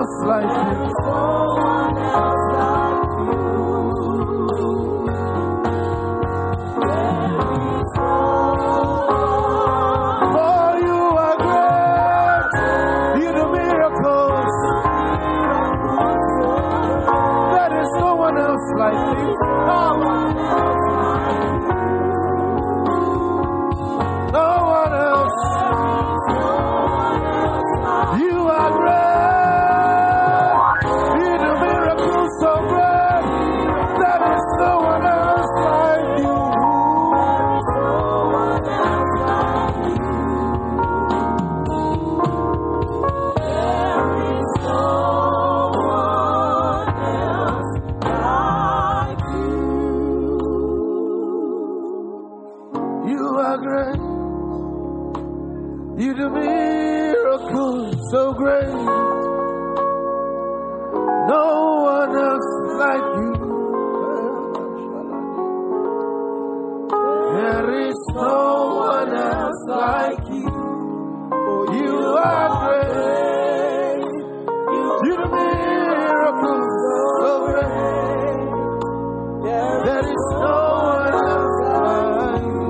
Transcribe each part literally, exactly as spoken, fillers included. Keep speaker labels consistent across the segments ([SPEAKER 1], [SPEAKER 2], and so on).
[SPEAKER 1] else like you. So great, no one else like you. There is no one else like you. You are great. You do miracles so great. There is no one else like you.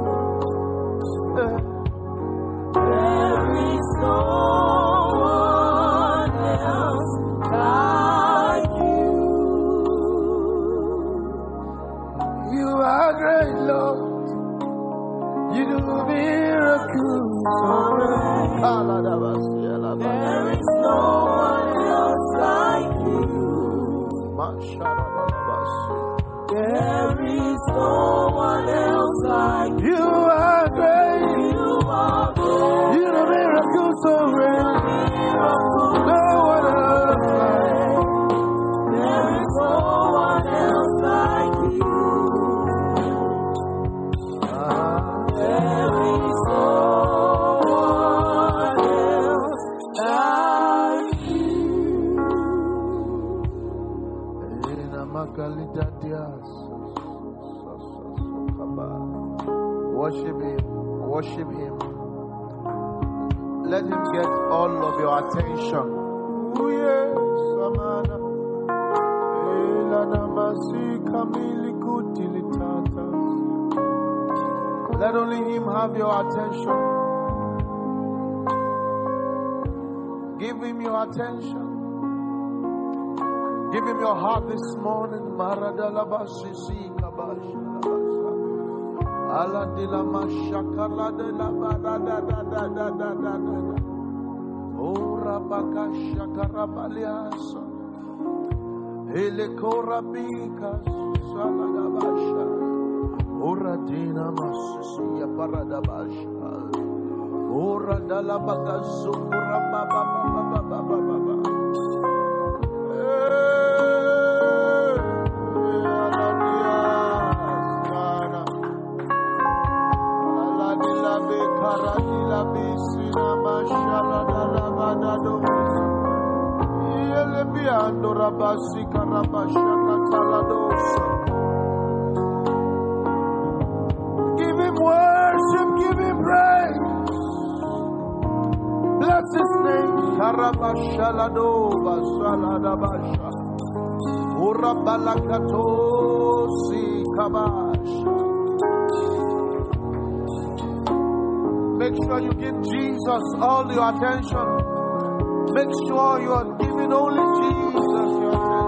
[SPEAKER 1] There is no there is no one else like you. There is no one else like you. You are great. You are great. You do miracles so great. No one else like you. There is no one else like you. There is no Worship him, worship him. Let him get all of your attention. Oh yes, Samana. Let only him have your attention. Give him your attention. Give him your heart this morning. Maradalabasisi kabash. Ala de la mashakala de la da da da da da da da da. Ora baka shakara baliasa. Ele korabika saladabasha. Ora dina masisi paradabasha. Ora dala baka sukura baba baba baba baba. Give him worship, give him praise. Bless his name. Karabashalado basaladabasha. Urabalakatosi kabasha. Make sure you give Jesus all your attention. Make sure you are giving only Jesus your attention.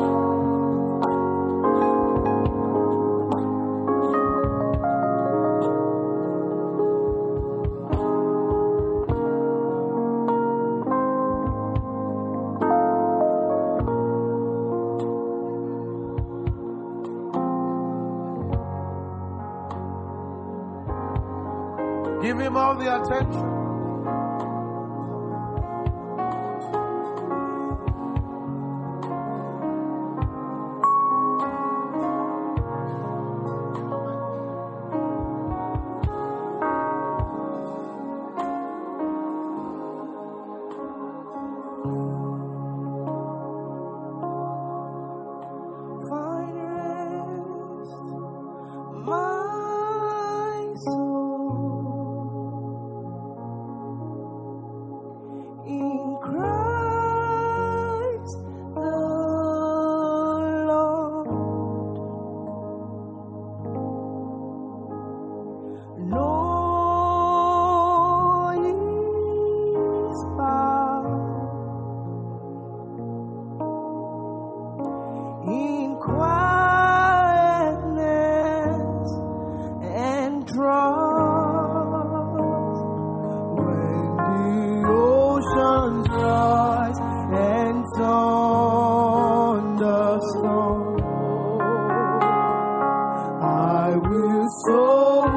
[SPEAKER 1] Give him all the attention.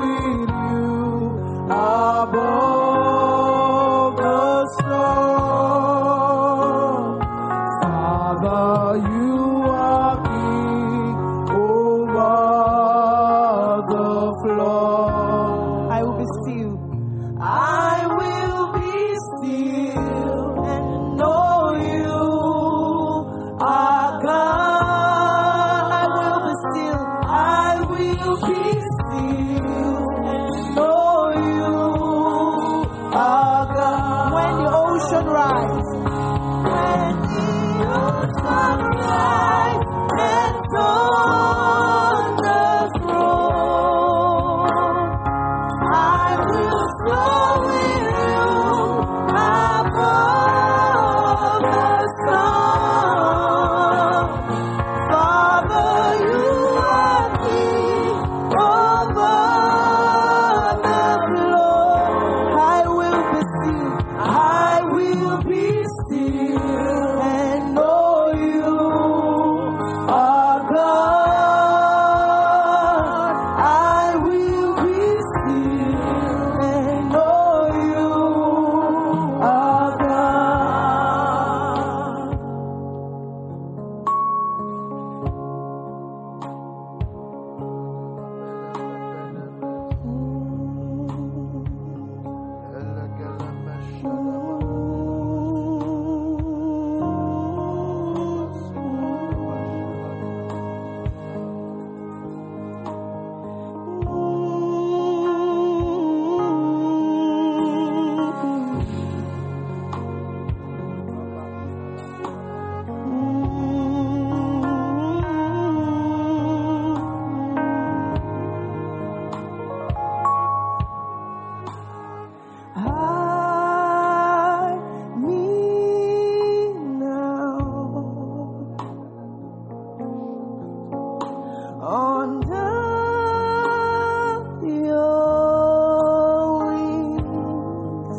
[SPEAKER 1] with you above the storm. Father, you are king over the floor.
[SPEAKER 2] I will be still.
[SPEAKER 1] I will be still and know you are God.
[SPEAKER 2] I will be still.
[SPEAKER 1] I will be still and know you are God.
[SPEAKER 2] When the ocean rise,
[SPEAKER 1] When the ocean rise and thunders roar, I will flow with you above the storm. Father, you are king over the floor.
[SPEAKER 2] I will be still.
[SPEAKER 1] I will be still and know you are God. I will be still and know you are God.
[SPEAKER 2] Hide me now under your wings.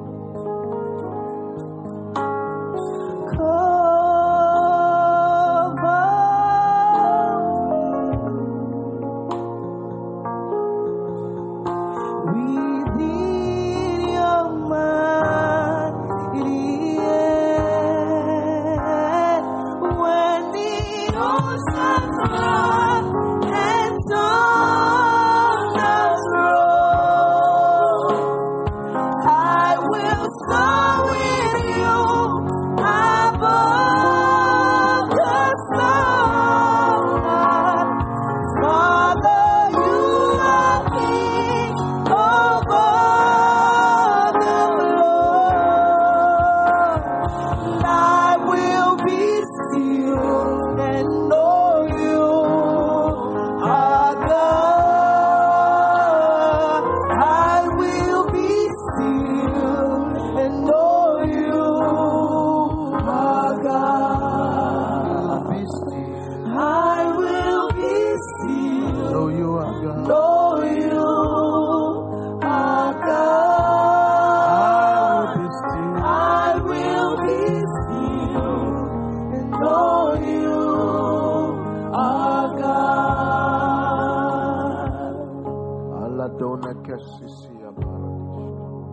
[SPEAKER 2] Cover me within your mighty hand. When the oceans rise and thunders roar, I will soar with you above the storm. Father, you are king over the floor. I will be still and know you are God. I will be still and know you are God.
[SPEAKER 1] Be still.
[SPEAKER 2] I will be still.
[SPEAKER 1] Know you are God.
[SPEAKER 2] Know you are God.
[SPEAKER 1] Be still.
[SPEAKER 2] I will be still and know you are God.
[SPEAKER 1] Aladona Kesisi Abaradish.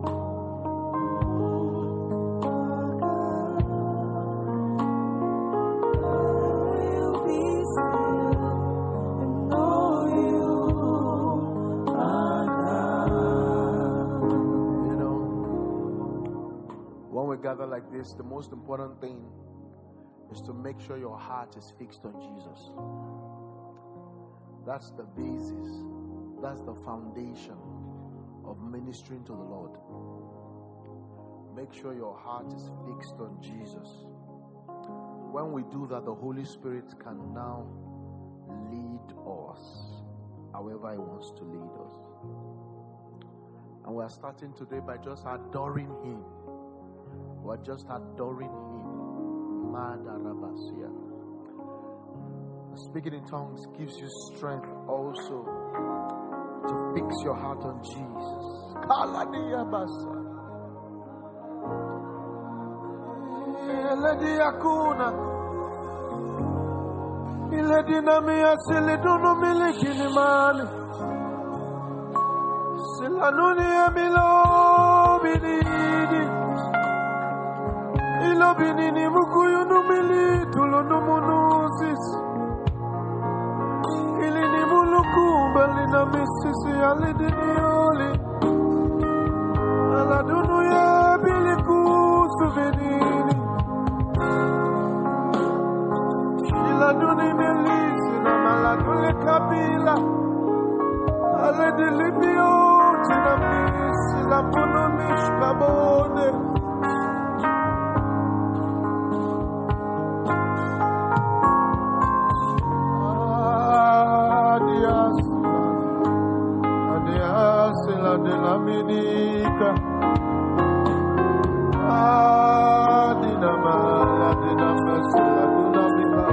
[SPEAKER 2] I will be still and know you are God.
[SPEAKER 1] You know, when we gather like this, the most important thing is to make sure your heart is fixed on Jesus. That's the basis. That's the foundation of ministering to the Lord. Make sure your heart is fixed on Jesus. When we do that, the Holy Spirit can now lead us however He wants to lead us. And we are starting today by just adoring Him. We are just adoring Him. Madarabasia. Speaking in tongues gives you strength also to fix your heart on Jesus. Kaladiyabasa. Elediakuna. Iledinamia silidunu milikini mani. Silanuni emilo binini. Ilo binini mukuyu numili tulunumunusis. Ilini muluku belina misisi alidini oli. Aladunu ya biliku suvenini. Shiladuni melisi na maladule kabila. Aledilibio tina misi la munu mishkabone. Adias, adias la de la minica. Adinama la de la mesa la dunamika.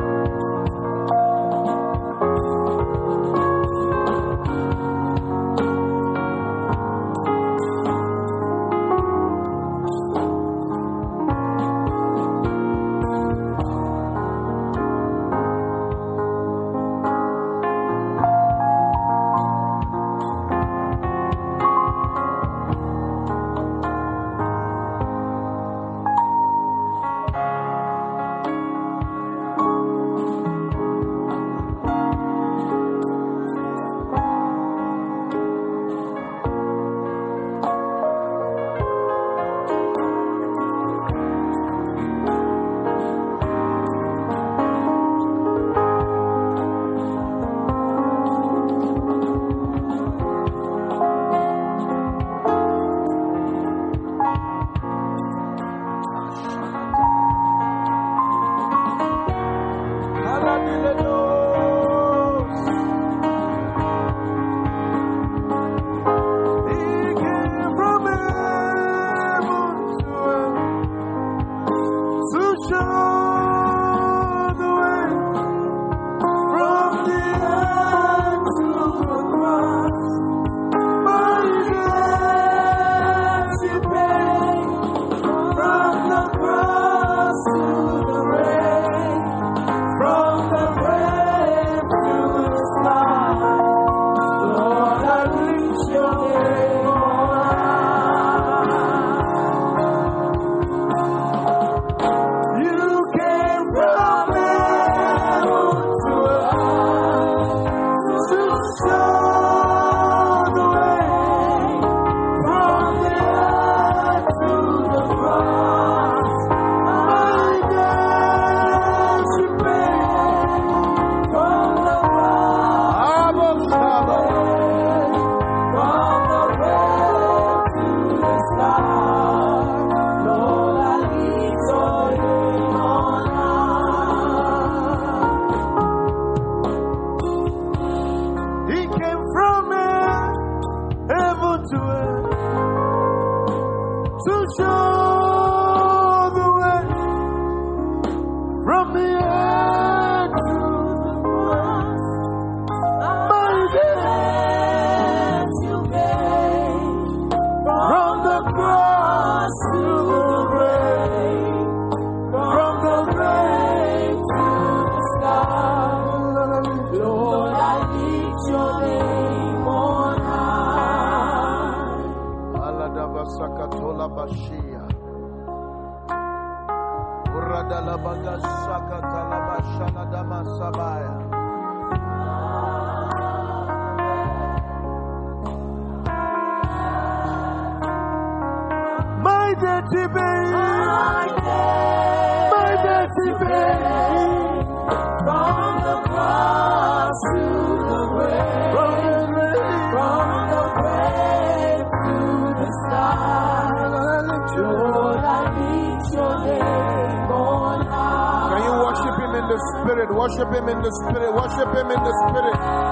[SPEAKER 3] Worship him in the spirit. Worship him in the spirit.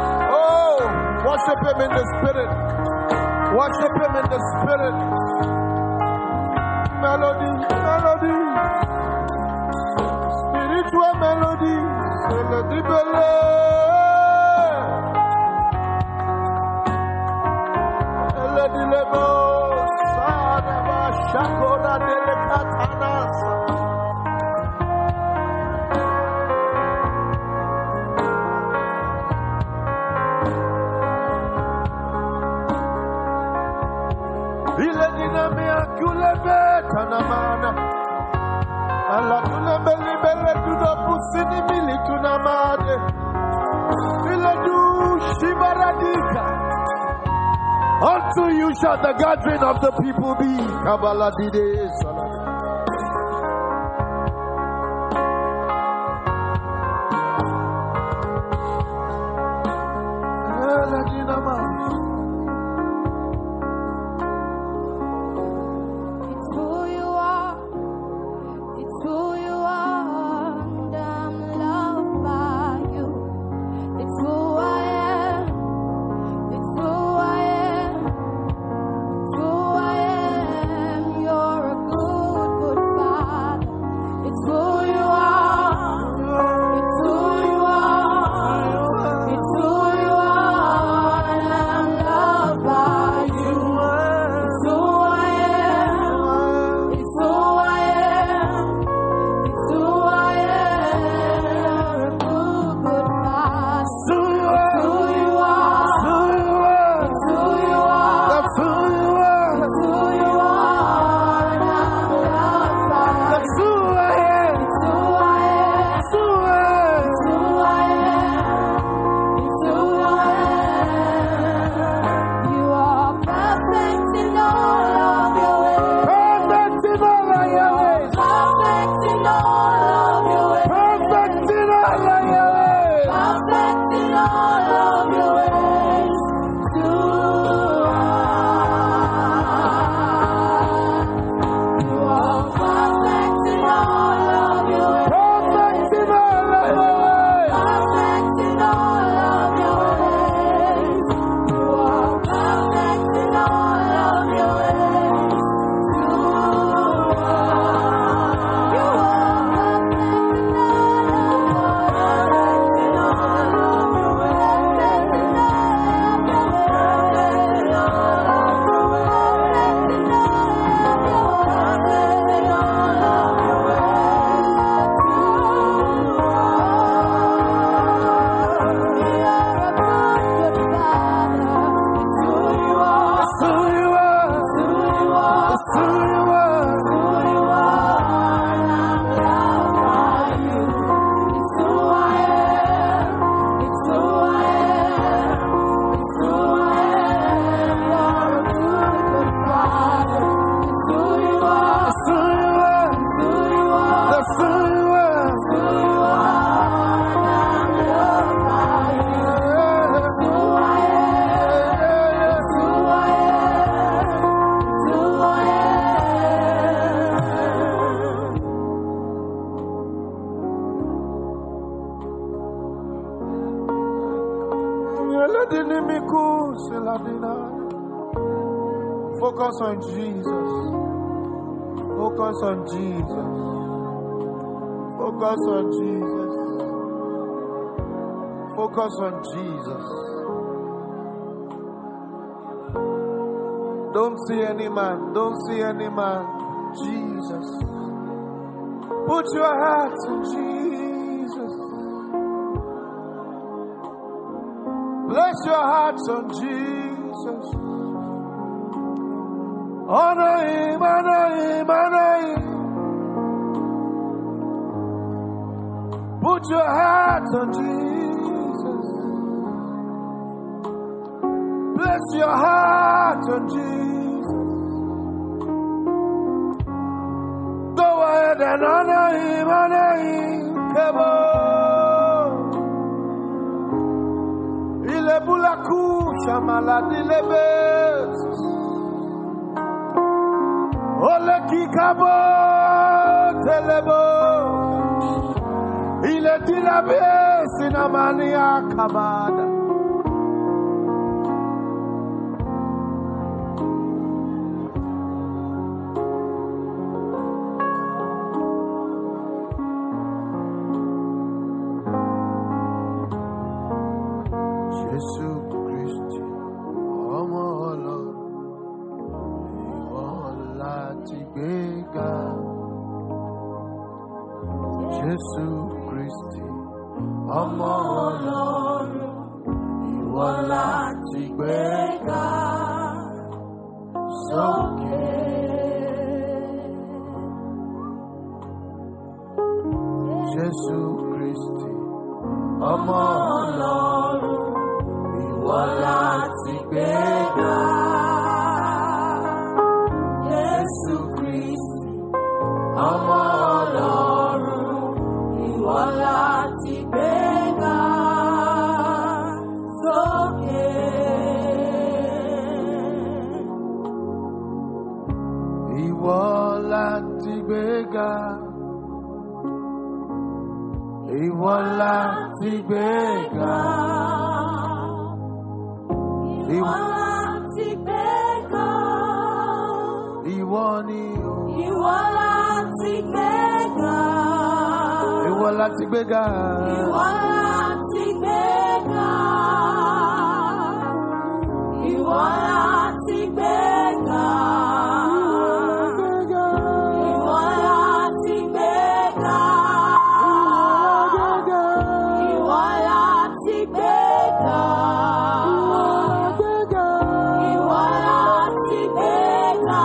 [SPEAKER 3] Oh, worship him in the spirit. Worship him in the spirit. Melody, melody. Spiritual melody. Melody, melody. Melody, level. Sadaba, shakora, delicatanas.
[SPEAKER 1] Ile dinamia kulebe tanamana. Allah tulebe libere dudo pusini mili tunamade. Ile du shibaradika. Unto you shall the gathering of the people be. Kabbalah dide salam.
[SPEAKER 3] Focus on Jesus. Focus on Jesus. Focus on Jesus. Focus on Jesus. Don't see any man. Don't see any man. Jesus. Put your heart in Jesus. Bless your hearts on Jesus. Honor him, honor him, honor him. Put your heart on Jesus. Bless your heart on Jesus. Go ahead and honor him, honor him. Come on. Ile bulaku shamala dilebes. Ole kikabo telebo. Ile dilabes inamani akabada. Jésù Kristi ọmọ Ọlọ́run ìwọ láti gbéga. Jésù Kristi ọmọ Ọlọ́run ìwọ láti gbéga.
[SPEAKER 2] sókè.
[SPEAKER 1] Jésù Kristi, ọmọ Ọlọ́run, ìwọ láti gbéga.
[SPEAKER 2] Jésù Kristi, ọmọ Ọlọ́run, ìwọ láti gbéga sókè.
[SPEAKER 1] Ìwọ láti gbéga. Ìwọ láti gbéga.
[SPEAKER 2] Ìwọ láti gbéga.
[SPEAKER 1] Ìwọ ni o.
[SPEAKER 2] Ìwọ láti gbéga.
[SPEAKER 1] Ìwọ láti gbéga.
[SPEAKER 2] Ìwọ láti gbéga. Ìwọ láti gbéga. Ìwọ láti gbéga. Ìwọ láti gbéga. Ìwọ láti gbéga.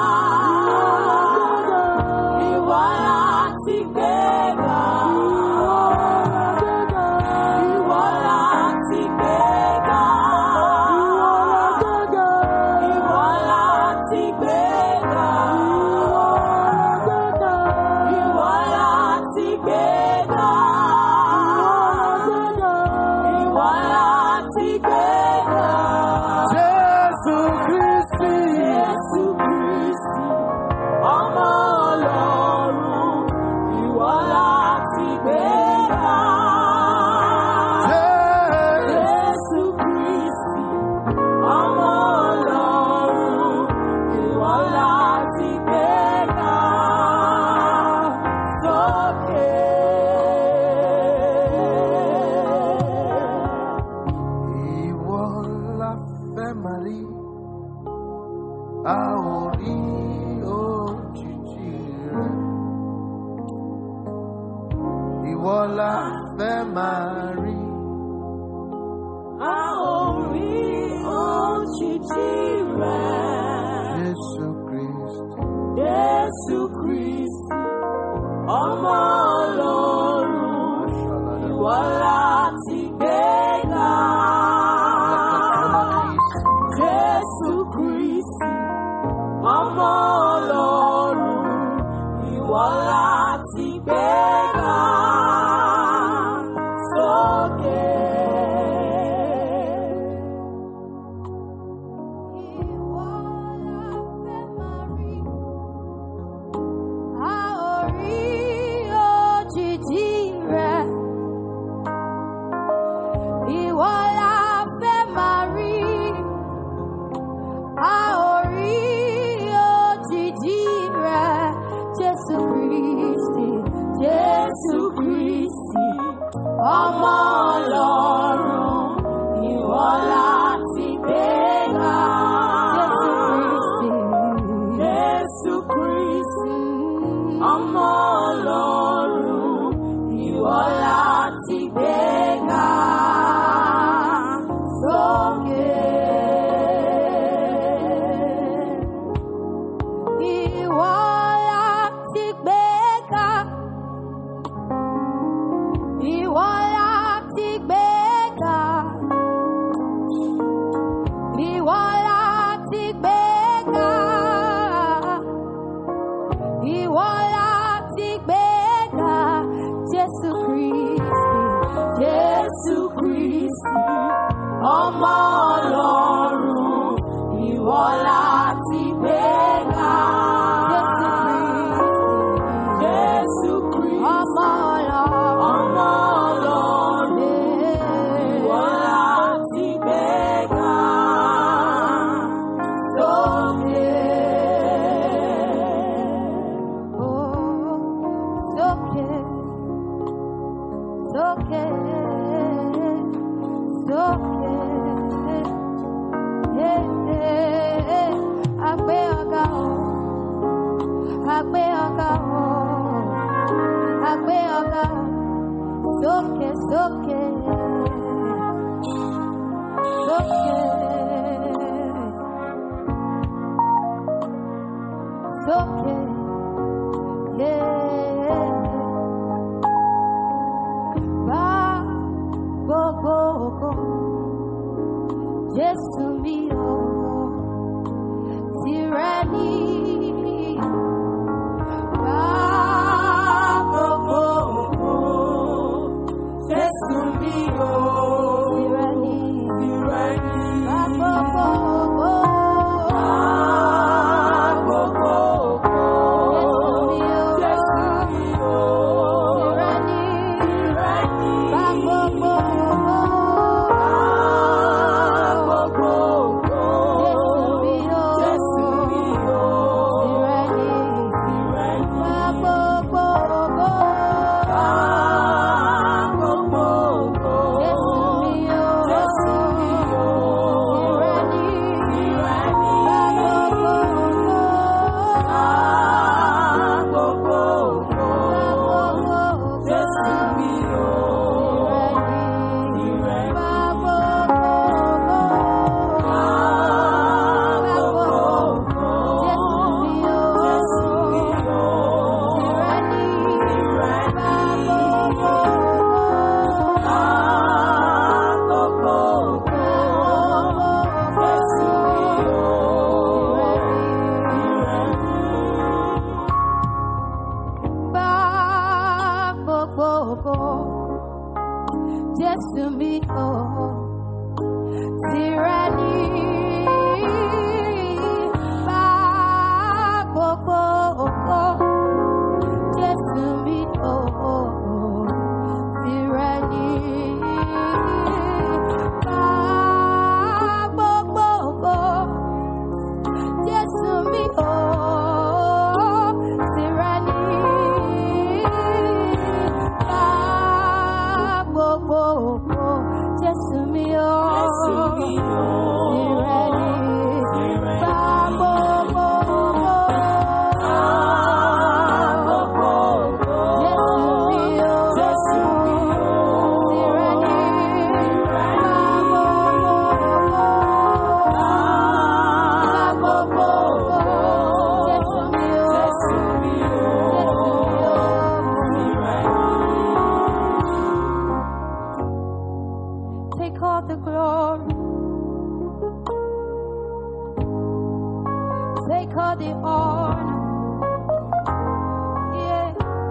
[SPEAKER 2] Ìwọ láti gbéga. Ìwọ láti gbéga. Ìwọ láti gbéga. Ìwọ láti gbéga. Ìwọ láti gbéga.
[SPEAKER 1] Jésù Kristi.
[SPEAKER 2] Jésù Kristi, ọmọ Ọlọ́run, ìwọ láti gbéga. Jésù Kristi, ọmọ Ọlọ́run, ìwọ láti gbéga sókè.
[SPEAKER 1] Ìwọ la fẹ́ máa rí, a ò rí òjìji rẹ̀. Ìwọ la fẹ́ máa rí,
[SPEAKER 2] A ò rí òjìji rẹ̀.
[SPEAKER 1] Jésù Kristi.
[SPEAKER 2] Jésù Kristi, ọmọ Ọlọ́run, ìwọ láti gbéga. Jésù Kristi, ọmọ Ọlọ́run, ìwọ láti gbéga sókè. Ìwọ la fẹ́ máa rí. A ò rí òjìji rẹ̀. Ìwọ la fẹ́ máa rí. A ò rí òjìji rẹ̀. Jésù Kristi, Jésù Kristi, ọmọ Ọlọ́run, ìwọ láti gbéga. Jésù Kristi, ọmọ Ọlọ́run, ìwọ láti gbéga sókè. Ìwọ láti gbéga. Ìwọ láti gbéga. Ìwọ láti gbéga. Ìwọ láti gbéga. Jésù Kristi, Jésù Kristi, ọmọ Ọlọ́run, ìwọ láti gbéga. Jésù Kristi, ọmọ Ọlọ́run, ìwọ láti gbéga sókè. Sókè, sókè, sókè. Eh, eh, eh. Agbe ọ̀gá o, agbe ọ̀gá o, agbe ọ̀gá o. Sókè, sókè, sókè. sókè. Yeah. Bá gbogbo ògo, Jésù mi o, tìrẹ ni. Bá gbogbo ògo, Jésù mi o, tìrẹ ni. Tìrẹ ni. Bá gbogbo ògo. Jésù mi o, tìrẹ ni. Bá gbogbo ògo, Jésù mi o, tìrẹ ni. Bá gbogbo ògo, Jésù mi o, tìrẹ ni. Gbogbo ògo, Jésù mi o, tìrẹ ni. Bá gbogbo ògo, Jésù mi o, tìrẹ ni. Bá gbogbo ògo, Jésù mi o, take all the glory, take all the honor, yeah.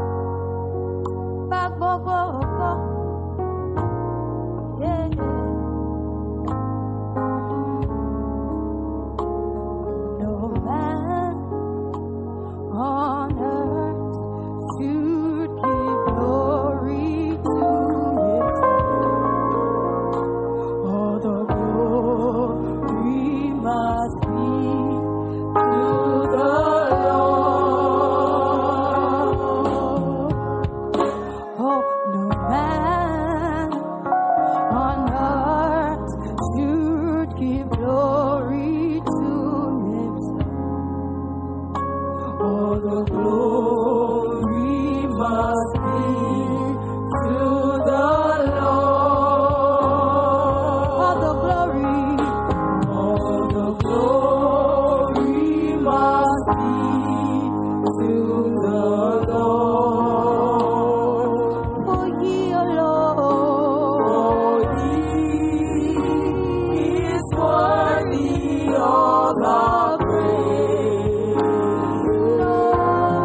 [SPEAKER 2] Bá gbogbo ògo, yeah. No man on earth should give glory to himself. All the glory must be to the Lord. Oh, no man on earth should give glory to himself. All the glory must be to the Lord. All the glory, all the glory must be to the Lord. For ye alone, for he is worthy of our praise. Lord,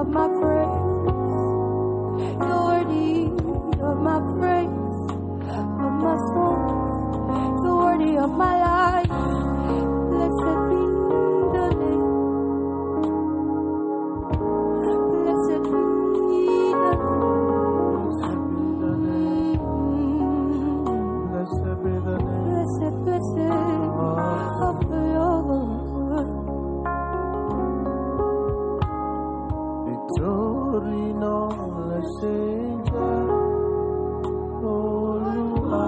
[SPEAKER 2] of my praise. You're worthy of my praise, of my soul. You're worthy of my life. Blessed be the name. Blessed be the name.
[SPEAKER 1] Blessed be the name.
[SPEAKER 2] Blessed, blessed of the Lord.
[SPEAKER 1] Victory no lesenja Olúwa.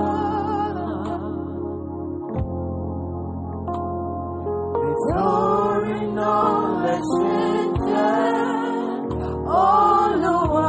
[SPEAKER 1] Victory no lesenja
[SPEAKER 2] Olúwa.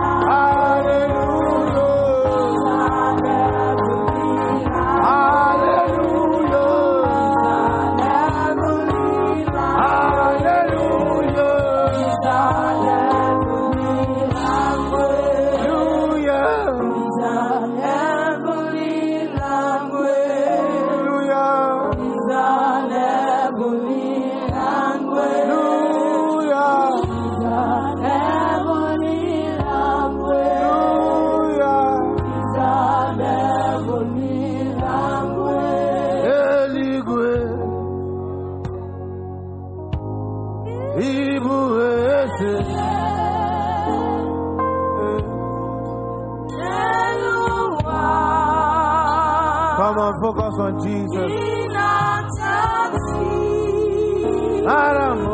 [SPEAKER 1] Hallelujah.
[SPEAKER 3] Come on, focus on Jesus. Aramo.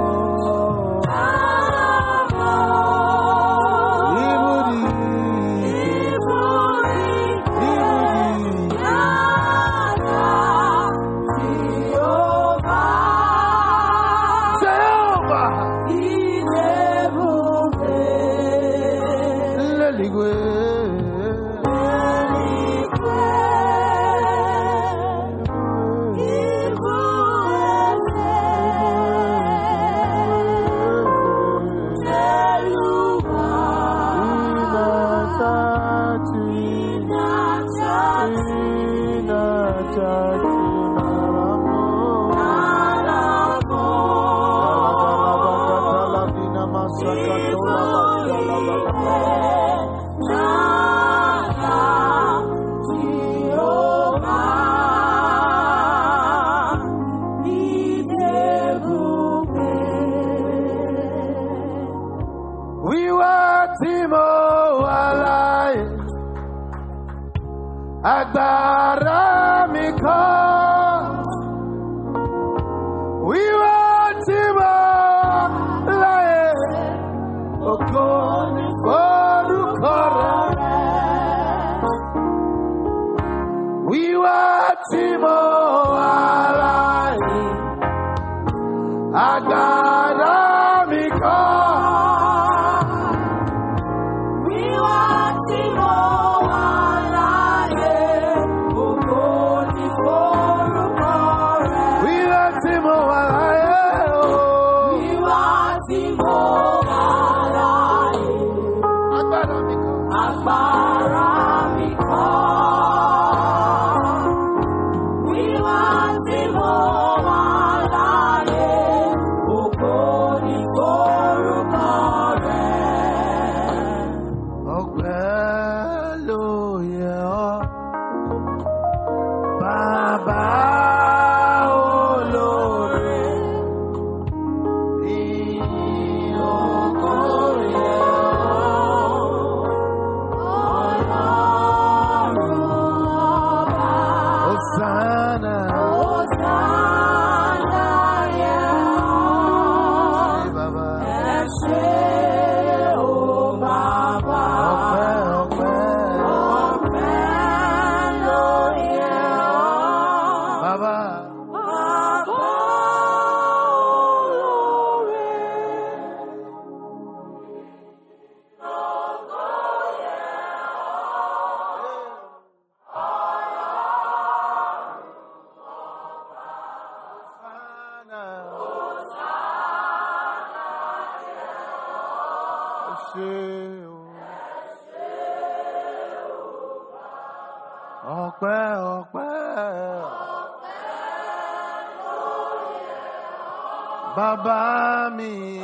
[SPEAKER 3] Baba mi,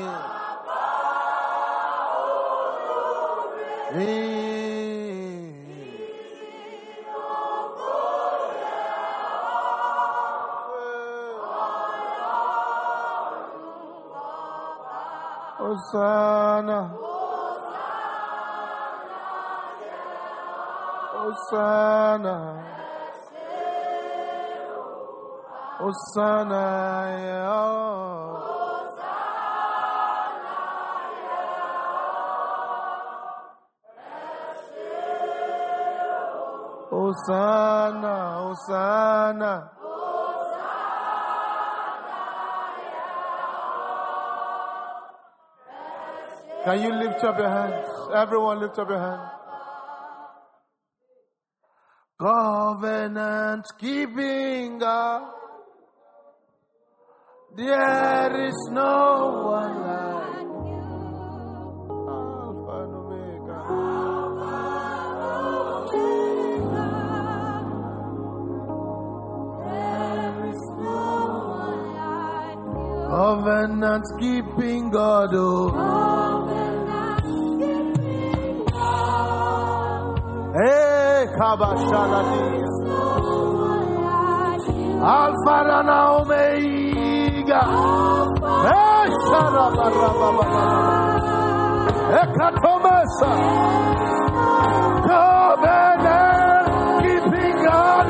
[SPEAKER 3] Hosanna, Hosanna, Hosanna, Hosanna, Hosanna. Can you lift up your hands? Everyone lift up your hands. Covenant keeping God, there is no one like you. Alpha and Omega.
[SPEAKER 2] There is no one like you.
[SPEAKER 3] Covenant keeping God, oh. Hey, Kabashaladi. Alpha and Omega. Hey. Ekatomasa. Covenant keeping God.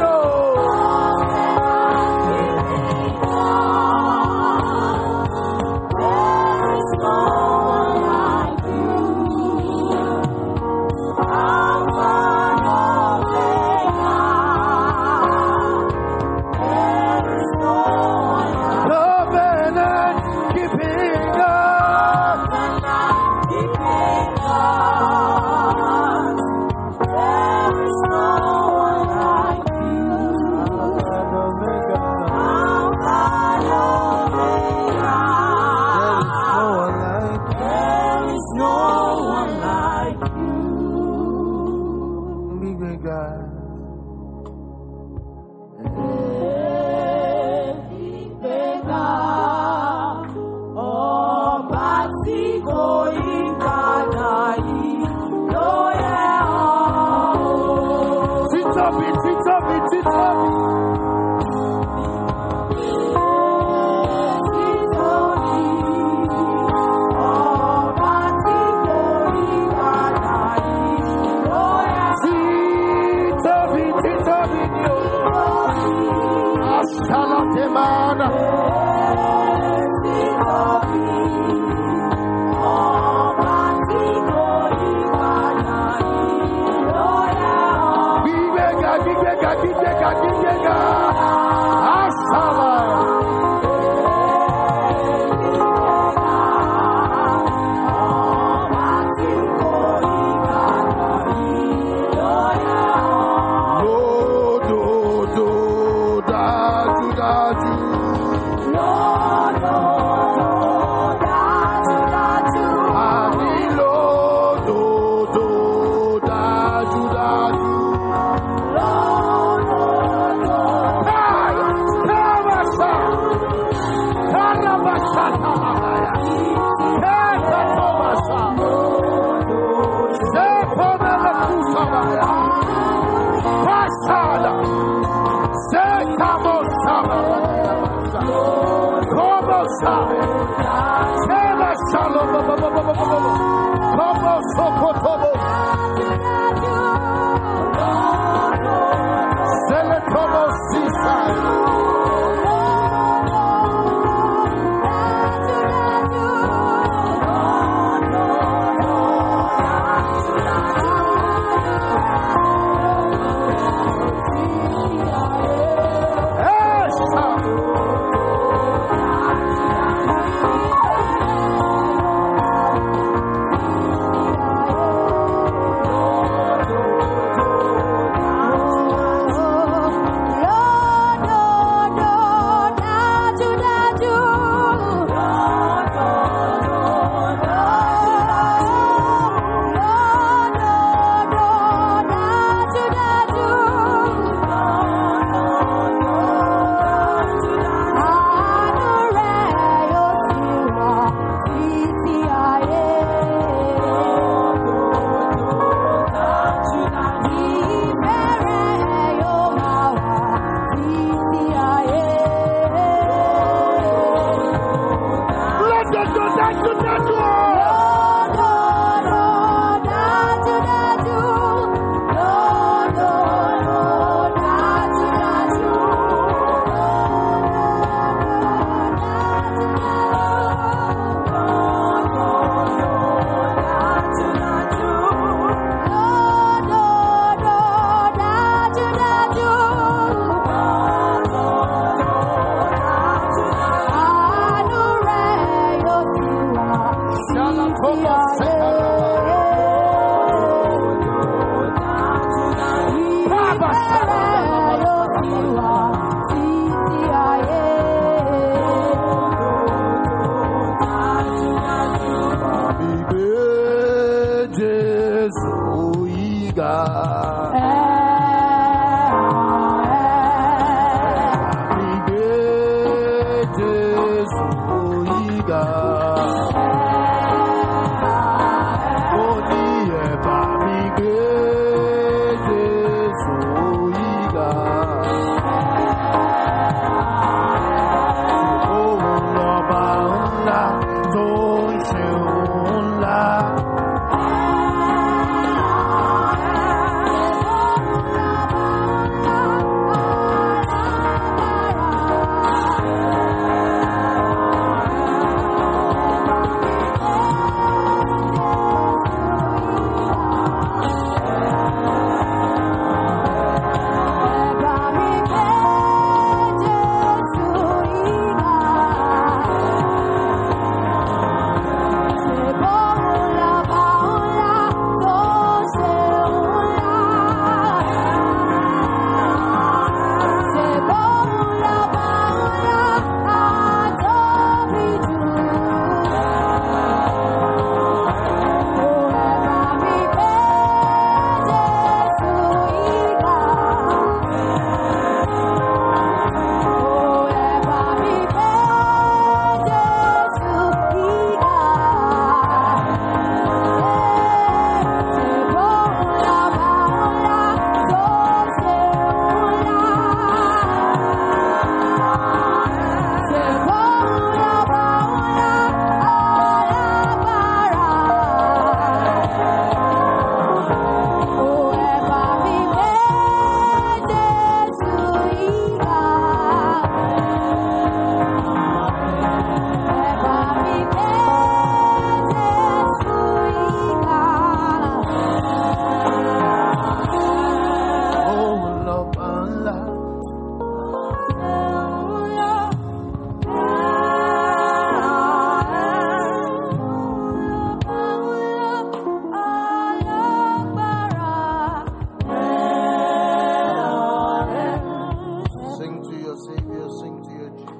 [SPEAKER 1] your Savior, sing to your Jesus.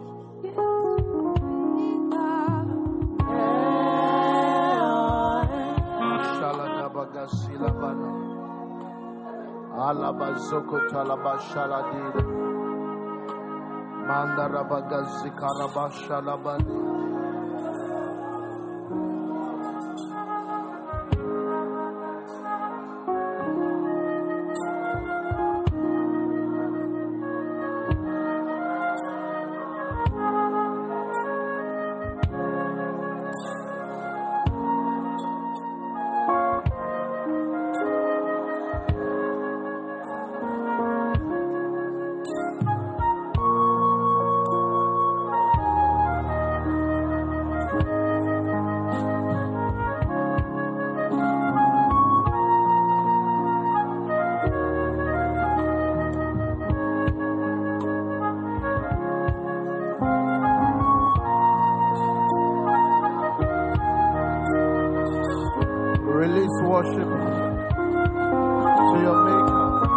[SPEAKER 1] Silabana Alabazoko Talabashaladid Mandarabagazi Karabashalabani. Release worship to your Maker.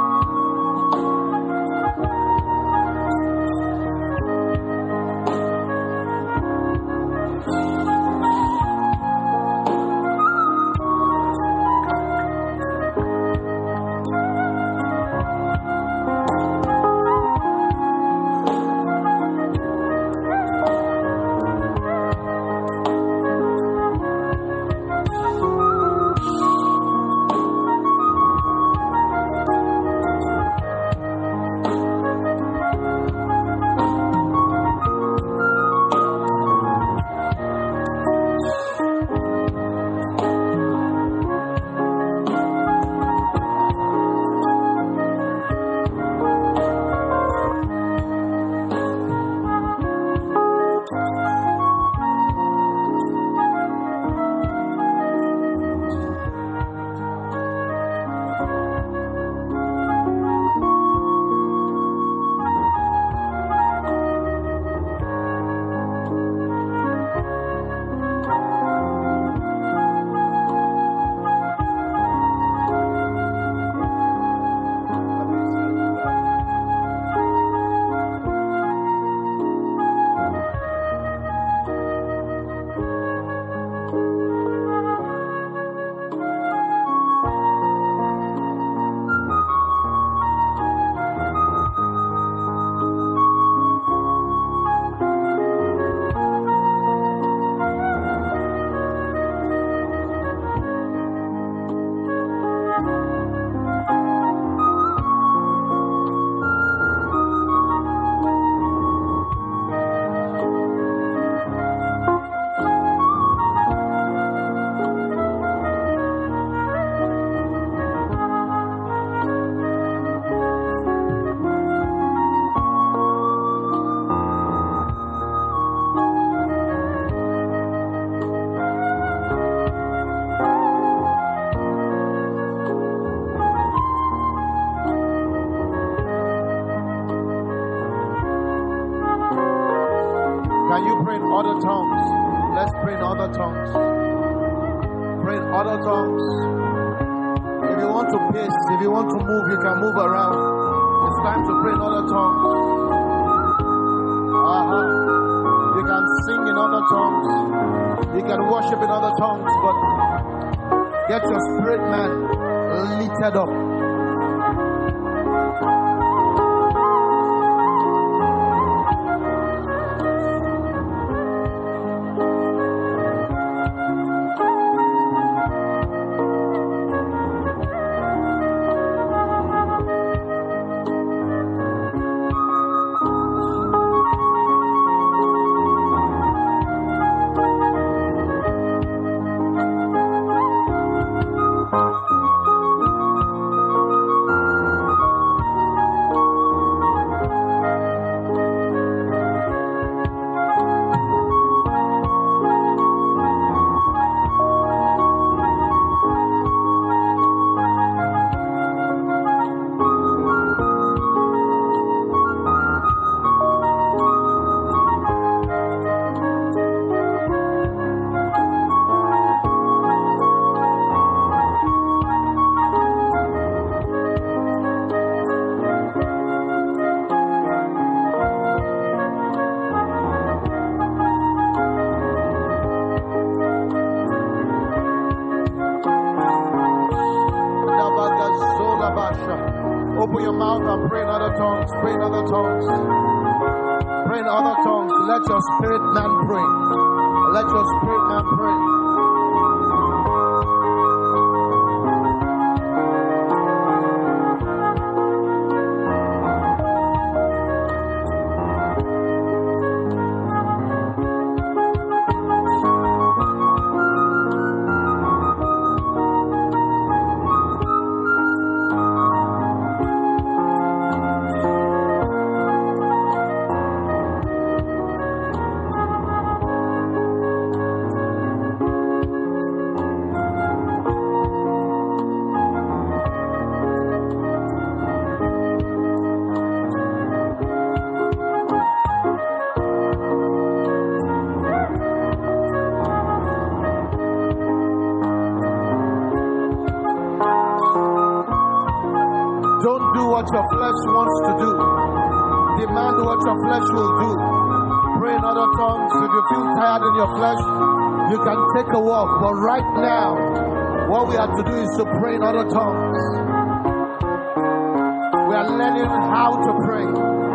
[SPEAKER 1] Can you pray in other tongues? Let's pray in other tongues. Pray in other tongues. If you want to pace, if you want to move, you can move around. It's time to pray in other tongues. Uh-huh. You can sing in other tongues. You can worship in other tongues, but get your spirit man lifted up.
[SPEAKER 3] tongues. Pray in other tongues. Pray in other tongues. Let your spirit man pray. Let your spirit man pray. What your flesh wants to do. Demand what your flesh will do. Pray in other tongues. If you feel tired in your flesh, you can take a walk. But right now, what we have to do is to pray in other tongues. We are learning how to pray.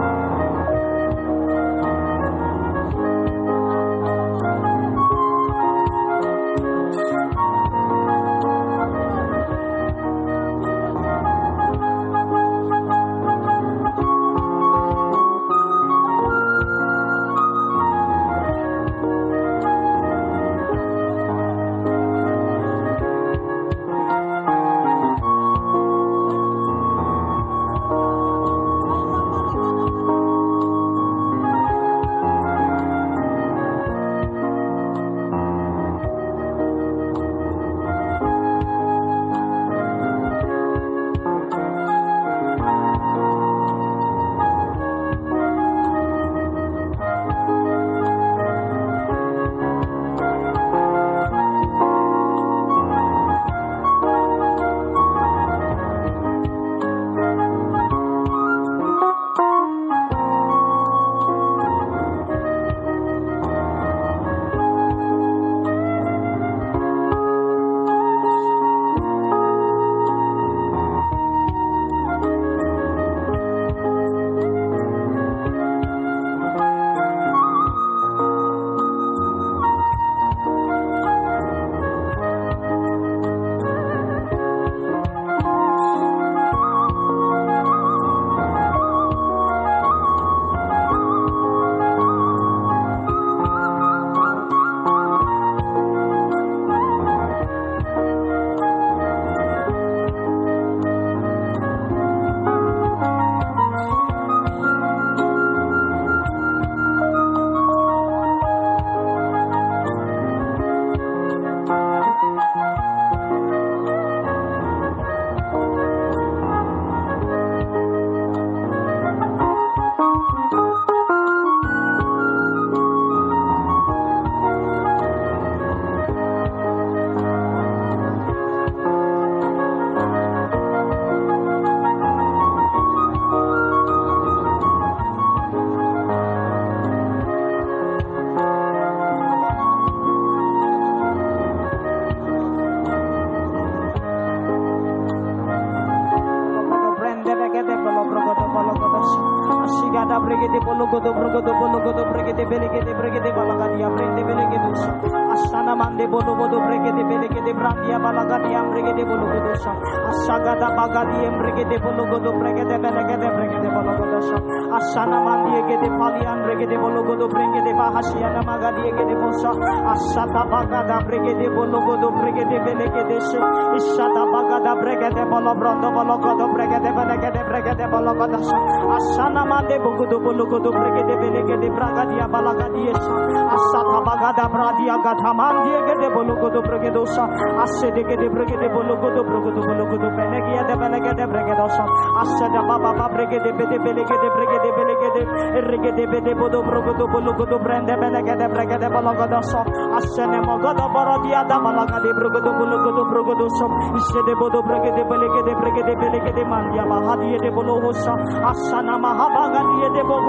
[SPEAKER 4] bologodo brogodo bologodo bregede belegede bregede balagadia brende belegede asana mande bologodo bregede belegede brandia balagadia bregede bologodo asagada bagadi bregede bologodo bregede belegede bregede bologodo asana mande gede palian bregede bologodo bregede bahasiana magadi gede bosa asata bagada bregede bologodo bregede belegede isada bagada bregede bolobrondo bologodo bregede belegede bregede bologodo asana mande bogodo bologodo bregede belegede bragadia balagadia asata bagada bradia gatamandi gede bologodo bregedo asede gede bregede bologodo brogodo bologodo benegia de belegede bregedo asada baba bregede bede belegede bregede belegede regede bede bodo brogodo bologodo brende belegede bregede bologodo asene mogodo baradia da balagade brogodo bologodo brogodo isede bodo bregede belegede bregede belegede mandia bahadi de bolohosa asana mahabagadi de bohodi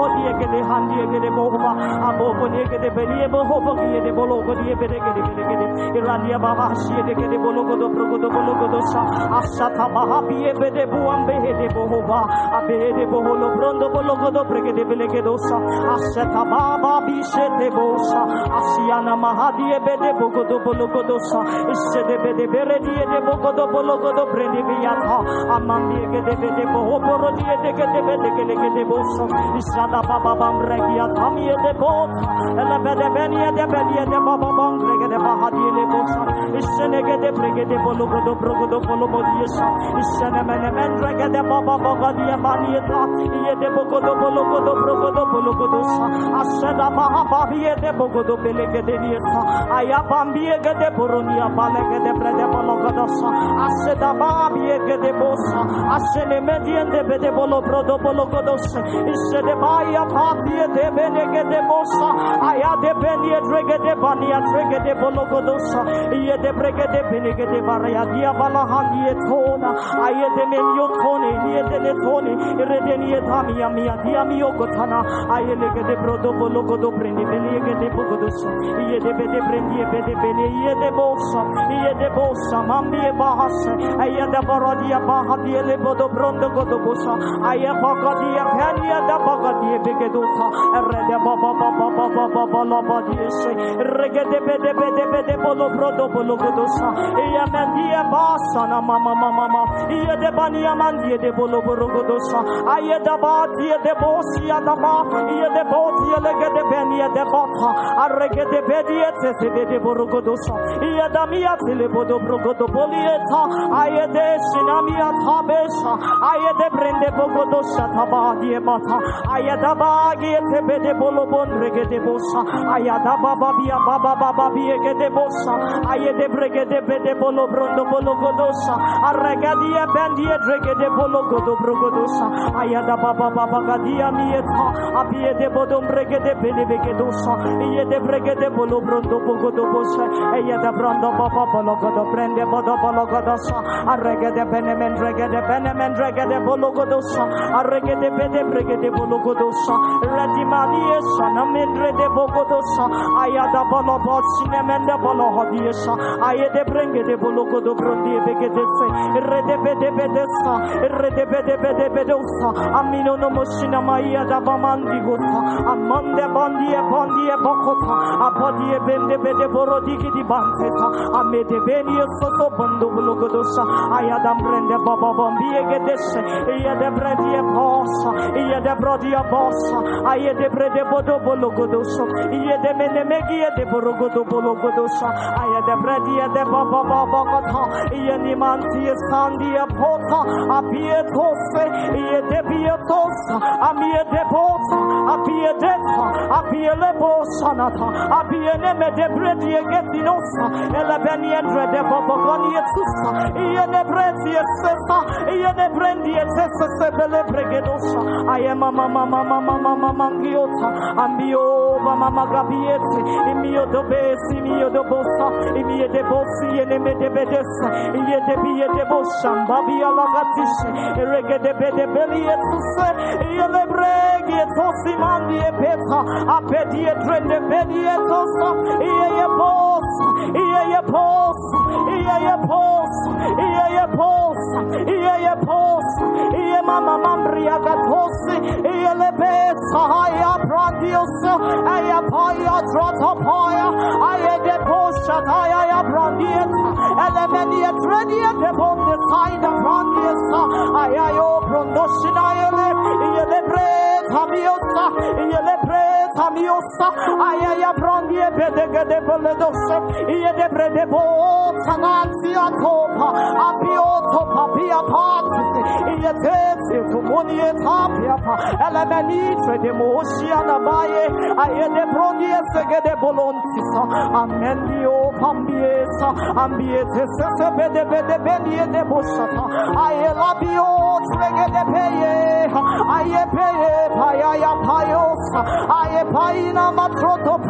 [SPEAKER 4] de handi de bohova abo bone de benie bohova de bologo de bede de bede irania baba shi de de bologo do progo do bologo do sa asata baba bie bede buambe de bohova abe de boholo brondo bologo do prege de bele do sa asata baba bishe de bosa asiana mahadi bede bogo do bologo do sa isse de bede bere de bogo do bologo do prende viata amambi de bede bohoro de de de bede de de bosa isada baba bambregi atami de bota ela bede benie de bede de baba bambregi de bahadi le bosa isse de prege de bologo do progo do bologo di sa isse ne mene mendrege de baba baba di manieta ie de bogo do bologo do progo do bologo do sa asada baba bie de bogo do belege de nieta aya bambie ge de boronia balege de prede bologo do sa asada baba bie ge de bosa asene medien de bede bolo prodo bologo do sa isse de baya papie de belege de bosa aya de benie drege de bania drege de bologo do sa ie de brege de belege de baraya dia bala handi etona aye de menyo tone ie de ne tone irede nie tamia mia dia mio gotana aye lege de brodo bologo do prendi belege de bogo do sa ie de bede prendi e bede bene ie de bosa ie de bosa mambi e bahase aye de baradia bahadi le bodo brondo godo bosa aye bagadia pania da bagadia bege do ta rede baba baba baba baba la badi se rege de bede bede bede bolo brodo bologo do sa ia mendia basa na mama mama mama ia de bania mandie de bolo bologo do sa aye da bati de bosia da ba ia de boti lege de benia de bota arrege de bedie se de bologo do sa ia da mia tele bodo brogo do polieta aye de sinamia tabesa aye de prende bogo do sa tabadi e bata aye da bagi te bede bolo bon rege de bosa aye da baba bia baba baba bie ge de bosa aye de brege de bede bolo brondo bolo godosa arregadia bendia drege de bolo godo brogodosa aye da baba baba gadia mieta apie de bodom brege de bede bege dosa aye de brege de bolo brondo bogo do bosa aye da brondo baba bolo godo prende bodo bolo godosa arrege de benemen drege de benemen drege de bolo godosa arrege de bede brege de bolo godosa redi manie sana mendre de bogodosa aye da bolo bosine mende bolo hodiesa aye de brenge de bolo godo brondi bege de se rede bede bede sa rede bede bede bede sa amino no moshina maya da bamandi gosa amande bandi e bandi e bokota abodi e bende bede borodi di banteta amede beni so so bando bolo godosa aya da brende baba bambi e gedese e de bredi e posa e de brodi e bossa aye de brede bodo bolo godosa e de mene megi e de borogodo bolo godosa aye de bredi e de baba baba kota e ni manti e sandi e pota apie tose e de bietosa amie de bota apie de apie le bossa nata apie ne me de bredi e getinosa e la beni e de baba goni e tusa e de bredi e sesa e de brendi e sesa se bele bregedosa aye mama mama mama mama mangiota ambio mama gabiete e mio do besi mio do bossa e mie de bossi e ne me de bedessa e de bie de bossa babi alla gatisse e rege de bede beli e tusse e le bregi e tossi mandi e peta a pedi e trende bedi e tossa e e bossa e e bossa e e bossa e e bossa e e bossa e mama mambria gatossi e le bessa ai aprandios ai apaia trata paia ai de bossa ai aprandieta ele meni e tredi e de bonde saida aprandiesa ai ai o prondoshina ele e le preta miosa e le preta miosa ai ai aprendi e bede de bole dosse e de brede bozza nanzi a topa a pioto papia patse e te tu moni e tapia pa ele meni trede mosia na baie ai de prondi e sege de bolonti sa amendio cambiesa ambiete se se bede bede beni e de bossata ai la bio trege de peye ai peye paya ya payosa ai paina matroto po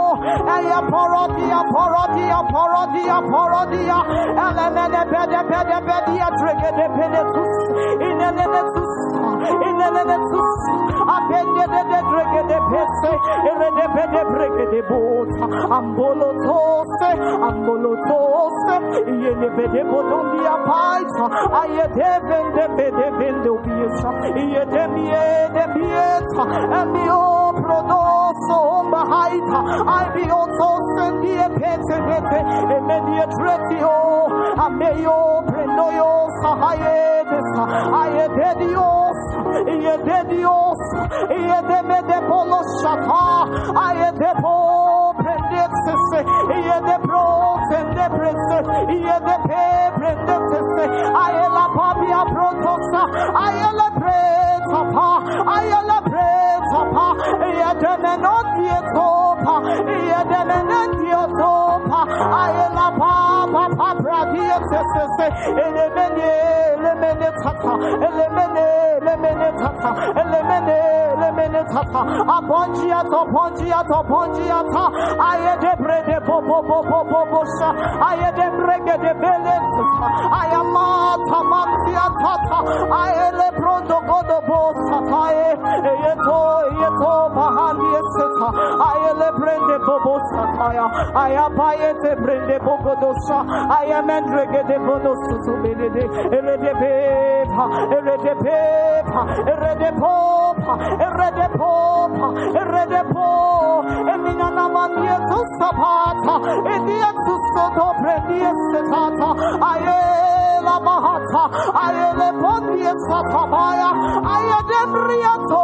[SPEAKER 4] Aya Porodia, Porodia, Porodia, Porodia, Elemene Bede Bede Bedia, Trigede Penetus, in an Enetus, in an Enetus, Abende de Drigede Pese, Erede Bede Brigede Boat, Ambolotose, Ambolotose, Yene Bede Bodonia Paita, Ayadevin de Bede Vindo Biesa, Yedemie de Bieta, and the O Prodoso Bahaita, I be also send the Pete, and many a Tretio, Ameyo, Prendoyo, Sahayedes, Ayadedios, Yededios, Yedemede Polo Shata, Ayadepo, Prendexes, Yedepro, and the Prince, Yedepe, Prendexes, Ayala Pabia Protosa, Ayala Preta, Ayala Preta, Yademenondia Topa, Yademenondia Topa, Ayala Papa, Papa, Diates, Elemene, Elemene Tata, Elemene, Elemene Tata, Elemene, Elemene Tata, Apongiato, Pongiato, Pongiata, Ayadebre de Bobo, Bobo, Bobosha, Ayadebrega de Belensis, Ayamata, Mantia Tata, Ayele Prondo Godobo Satae, Yeto, Yeto, Bahandia Seta, Ayele Brende Bobo Sataya, Ayabayete Brende Bogodosha, Ayamendrege de Bonosu Benede, Erede Pepa, Erede Pepa, Erede Popa, Erede Popa, Erede Po, Eminana Mandia Sapata, Edia Soto Prendia Setata, Ayela Bahata, Ayele Pondia Satabaya, Ayademriato,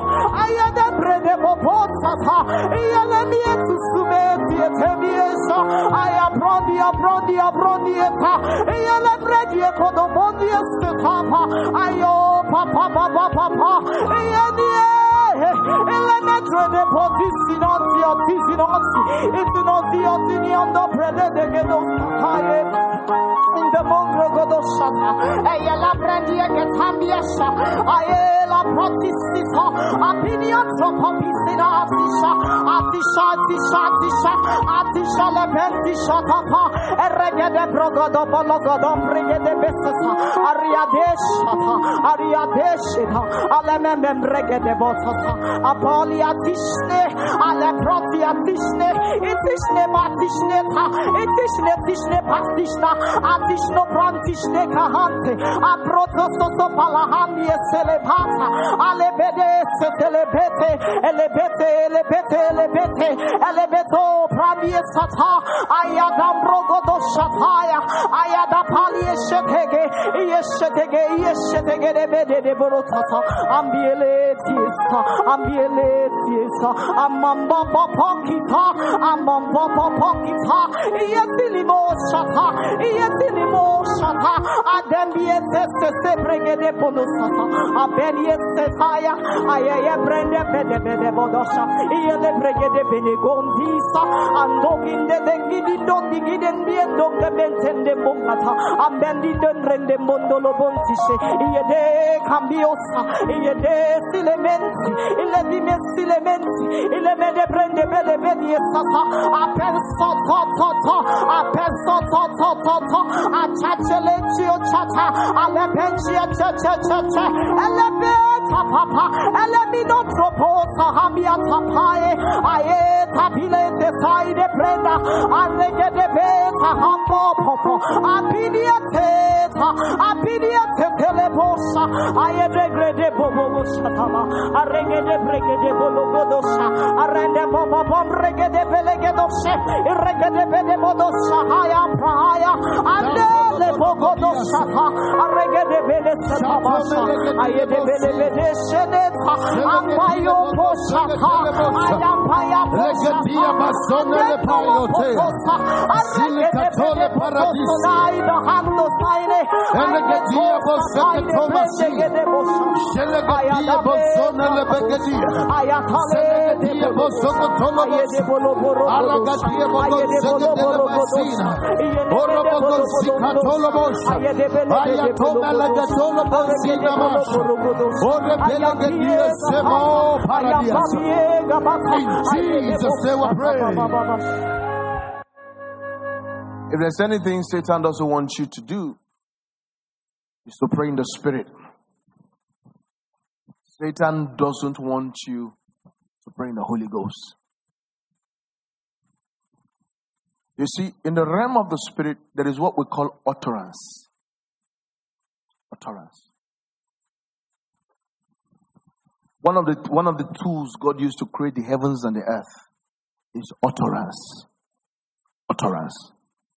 [SPEAKER 4] Ayadebrede Bobosata, Ayalemia to Sumetia Temiesa, Ayabrondia, Brondia, Brondieta, Ayalebredia Codomondia Setapa, Ayo, Papa, Papa, Papa, Ayania. Elementary de Potisinoti, Tisinoti, it's not the Otinian do Prede de Gedos High in the Mongro Godoshata, Ayala Brandia Getambiasha, Ayela Protisita, Opinion from Popisina, Atisha, Atisha, Atisha, Atisha, Atisha, Lepentisha, Tapa, Erega de Brogodo, Bologodom, Brigade de Bessasa, Ariadeshata, Ariadeshita, Alemem Brigade de Botata. Apolia Tishne, Ale Protia Tishne, Itishne Batishne, Itishne Tishne Pastishna, Atishno Prantishne Kahante, Aprotoso Palahandi Celebata, Alebede Celebete, Elebete, Elebete, Elebete, Elebeto, Prandia Sata, Ayadam Brogodo Shataya, Ayada Pali Shetege, Yeshetege, Yeshetege, Bede de Borotata, Ambiele Tista. Ambieletiesa, Amamba Pokita, Amamba Pokita, Yetilimo Shata, Yetilimo Shata, Adembiete Sebrege de Bonusata, Abeniet Setaya, Aya Brende Bede Bede Bodosha, Yele Brege de Benegondisa, and Dogin de Gidi Dondi Giden Biendo de Benten de Bongata, and Bendi Rende Mondolo Bontishe, Yede Cambiosa, Yede Silementi. Il est dit merci les menti, il est de prendre belle belle sata, appelle sata tata, appelle sata tata tata, a chachele chio chacha, a le penchi a cha cha cha cha, elle est bête papa, elle est mino tropo sahamia tapae, aye tapile te sai de prenda, a lege de beta hambo popo, a pidia teta, a pidia telebosa, aye regre de bobo shatama, a regre de breke de bologodosha, arende bobo bom rege de belegedoshe, rege de bede bodosha, haya praya, andele bogodosha, arege de bede sabasha, aye de bede bede sheneta, ampayo poshaka, ayampaya
[SPEAKER 3] Legedia basone le payote, sile katole paradisi,
[SPEAKER 4] hando saine,
[SPEAKER 3] Legedia boseke tomasi, Legedia bosone le begedia, Legedia bosoko Tolobos, Aragatia Bogos, Segadela Orobogos, Sikatolobos, Ayatomalagatolobos, Sinamash, Orebelagadia Semo Paradias. In Jesus' name we pray. If there's anything Satan doesn't want you to do, is to pray in the Spirit. Satan doesn't want you to pray in the Holy Ghost. You see, in the realm of the Spirit, there is what we call utterance. Utterance. One of the one of the tools God used to create the heavens and the earth is utterance. Utterance.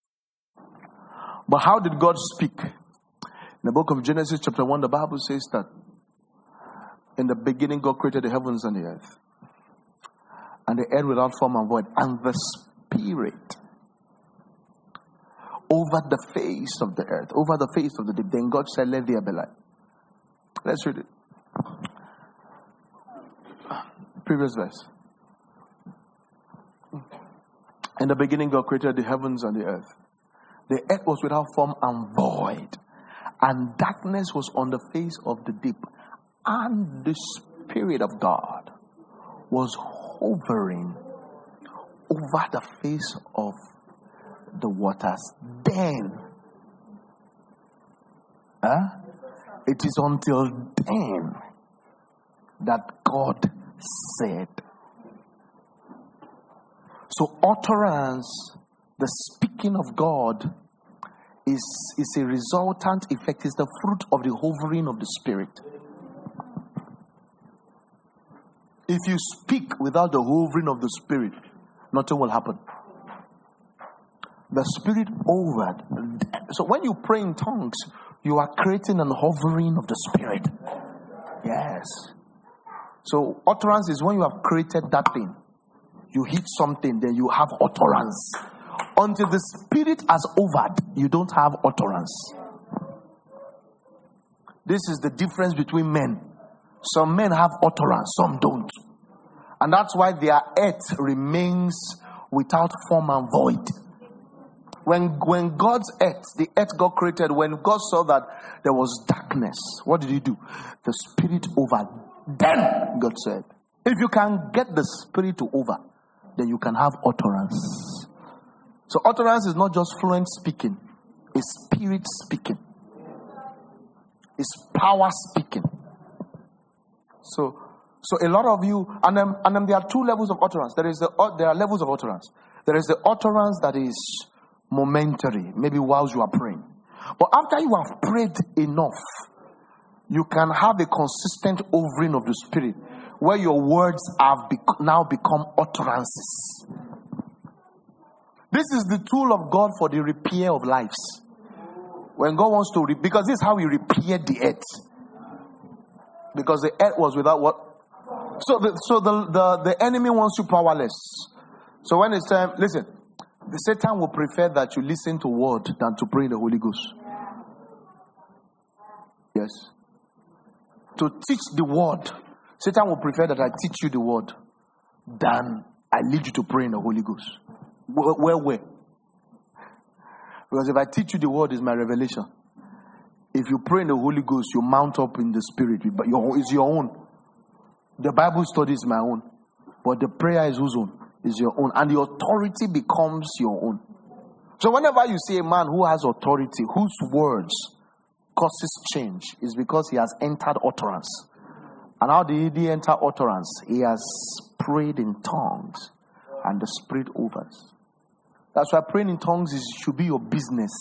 [SPEAKER 3] But how did God speak? In the book of Genesis chapter one, the Bible says that in the beginning God created the heavens and the earth. And the earth without form and void. And the Spirit over the face of the earth, over the face of the deep. Then God said, let there be light. Let's read it. Previous verse. In the beginning God created the heavens and the earth. The earth was without form and void, and darkness was on the face of the deep, and the Spirit of God was hovering over the face of the waters. Then, huh? It is until then that God said. So utterance, the speaking of God, is, is a resultant effect, is the fruit of the hovering of the Spirit. If you speak without the hovering of the Spirit, nothing will happen. The Spirit hovered. So when you pray in tongues, you are creating an hovering of the Spirit. Yes. So utterance is when you have created that thing. You hit something, then you have utterance. Until the Spirit has hovered, you don't have utterance. This is the difference between men. Some men have utterance, some don't. And that's why their earth remains without form and void. When, when God's earth, the earth God created, when God saw that there was darkness, what did he do? The Spirit over. Then God said, if you can get the Spirit to over, then you can have utterance. So utterance is not just fluent speaking. It's spirit speaking. It's power speaking. So, so a lot of you, and then, and then there are two levels of utterance. There is the there are levels of utterance. There is the utterance that is momentary, maybe whilst you are praying. But after you have prayed enough, you can have a consistent hovering of the Spirit, where your words have bec- now become utterances. This is the tool of God for the repair of lives. When God wants to, re- because this is how He repaired the earth. Because the earth was without what? So the so the, the, the enemy wants you powerless. So when it's time, listen, the Satan will prefer that you listen to word than to pray in the Holy Ghost. Yes. To teach the word, Satan will prefer that I teach you the word than I lead you to pray in the Holy Ghost. Where, where, where? Because if I teach you the word, is my revelation. If you pray in the Holy Ghost, you mount up in the Spirit. But your, it's your own. The Bible study is my own. But the prayer is whose own? Is your own. And the authority becomes your own. So whenever you see a man who has authority, whose words causes change, is because he has entered utterance. And how did he enter utterance? He has prayed in tongues. And the Spirit overs. That's why praying in tongues is, should be your business.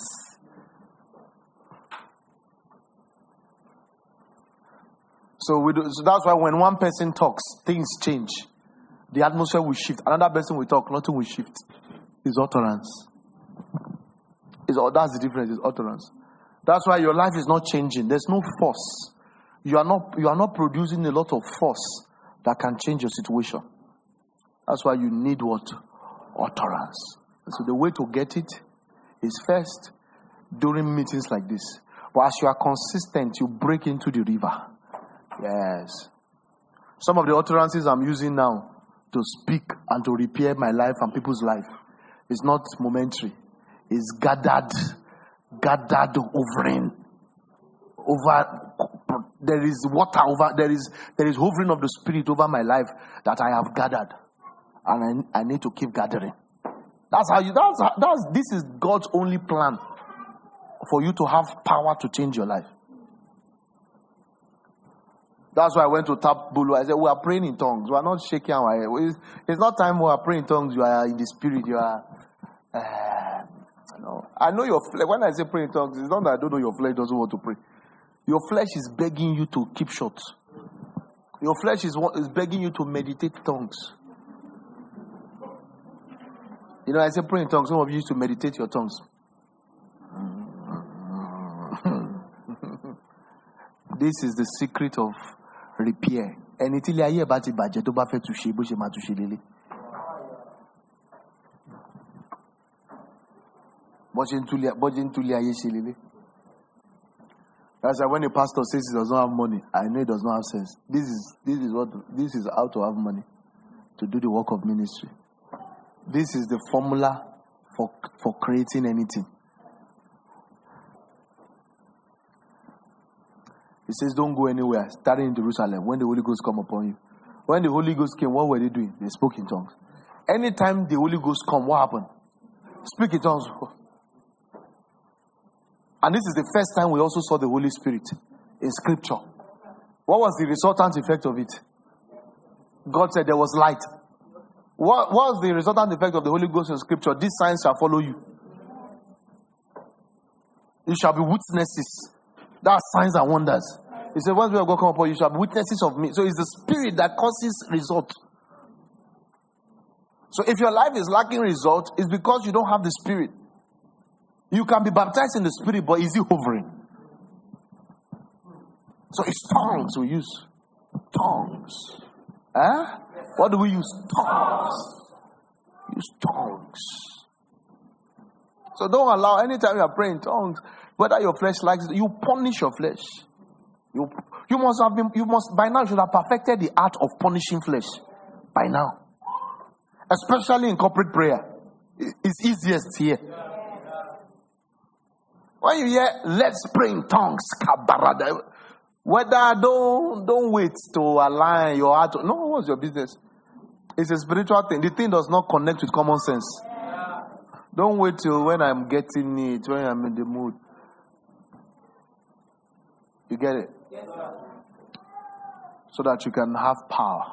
[SPEAKER 3] So, we do, so that's why when one person talks, things change. The atmosphere will shift. Another person will talk, nothing will shift. It's utterance. It's, that's the difference, it's utterance. That's why your life is not changing. There's no force. You are not, you are not producing a lot of force that can change your situation. That's why you need what? Utterance. So the way to get it is first during meetings like this. But as you are consistent, you break into the river. Yes. Some of the utterances I'm using now, to speak and to repair my life and people's life. It's not momentary. It's gathered, gathered hovering over. There is water over. There is there is hovering of the Spirit over my life that I have gathered, and I, I need to keep gathering. That's how you. That's how, that's this is God's only plan for you to have power to change your life. That's why I went to tap Bulu. I said, we are praying in tongues. We are not shaking our head. It's, it's not time we are praying in tongues. You are in the Spirit. You are. Uh, no. I know your flesh. When I say praying in tongues, it's not that I don't know your flesh doesn't want to pray. Your flesh is begging you to keep short. Your flesh is, is begging you to meditate tongues. You know, I say pray in tongues. Some of you used to meditate your tongues. This is the secret of repair. And till I hear about it, budget to buffet to she, bush, to she, lily. Watching Tulia, watching Tulia, she, lily. That's why when the pastor says he does not have money, I know he does not have sense. This is this is what this is how to have money to do the work of ministry. This is the formula for for creating anything. He says, don't go anywhere, starting in Jerusalem, when the Holy Ghost come upon you. When the Holy Ghost came, what were they doing? They spoke in tongues. Anytime the Holy Ghost come, what happened? Speak in tongues. And this is the first time we also saw the Holy Spirit in Scripture. What was the resultant effect of it? God said there was light. What was the resultant effect of the Holy Ghost in Scripture? These signs shall follow you. You shall be witnesses. That's signs and wonders. He said, once we have God come upon you, you shall be witnesses of me. So it's the Spirit that causes result. So if your life is lacking result, it's because you don't have the Spirit. You can be baptized in the Spirit, but is it hovering? So it's tongues we use. Tongues. Huh? What do we use? Tongues. Use tongues. So don't allow, anytime you are praying tongues, whether your flesh likes it, you punish your flesh. You, you must have been, you must, by now, you should have perfected the art of punishing flesh. By now. Especially in corporate prayer. It's easiest here. When you hear, let's pray in tongues, whether don't, don't wait to align your heart. No, what's your business? It's a spiritual thing. The thing does not connect with common sense. Don't wait till when I'm getting it, when I'm in the mood. You get it? Yes, sir. So that you can have power.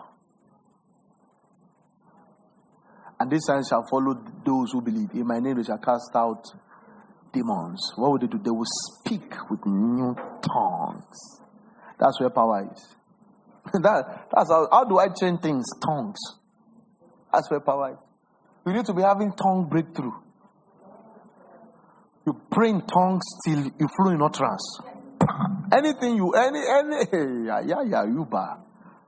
[SPEAKER 3] And this sign shall follow those who believe. In my name they shall cast out demons. What would they do? They will speak with new tongues. That's where power is. that, that's how, how do I change things? Tongues. That's where power is. You need to be having tongue breakthrough. You pray in tongues till you flow in utterance. Anything you, any, any, yeah, yeah, yeah, you bar.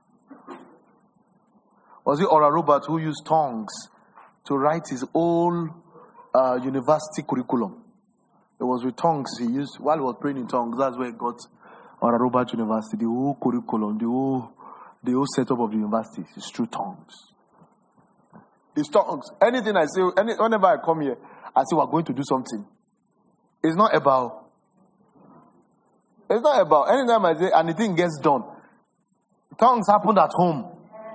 [SPEAKER 3] Was it Oral Roberts who used tongues to write his whole uh, university curriculum? It was with tongues he used while he was praying in tongues. That's where he got Oral Roberts University, the whole curriculum, the whole, the whole setup of the university is through tongues. It's tongues. Anything I say, any, whenever I come here, I say we're going to do something. It's not about. It's not about. Anytime I say and the thing gets done, tongues happened at home.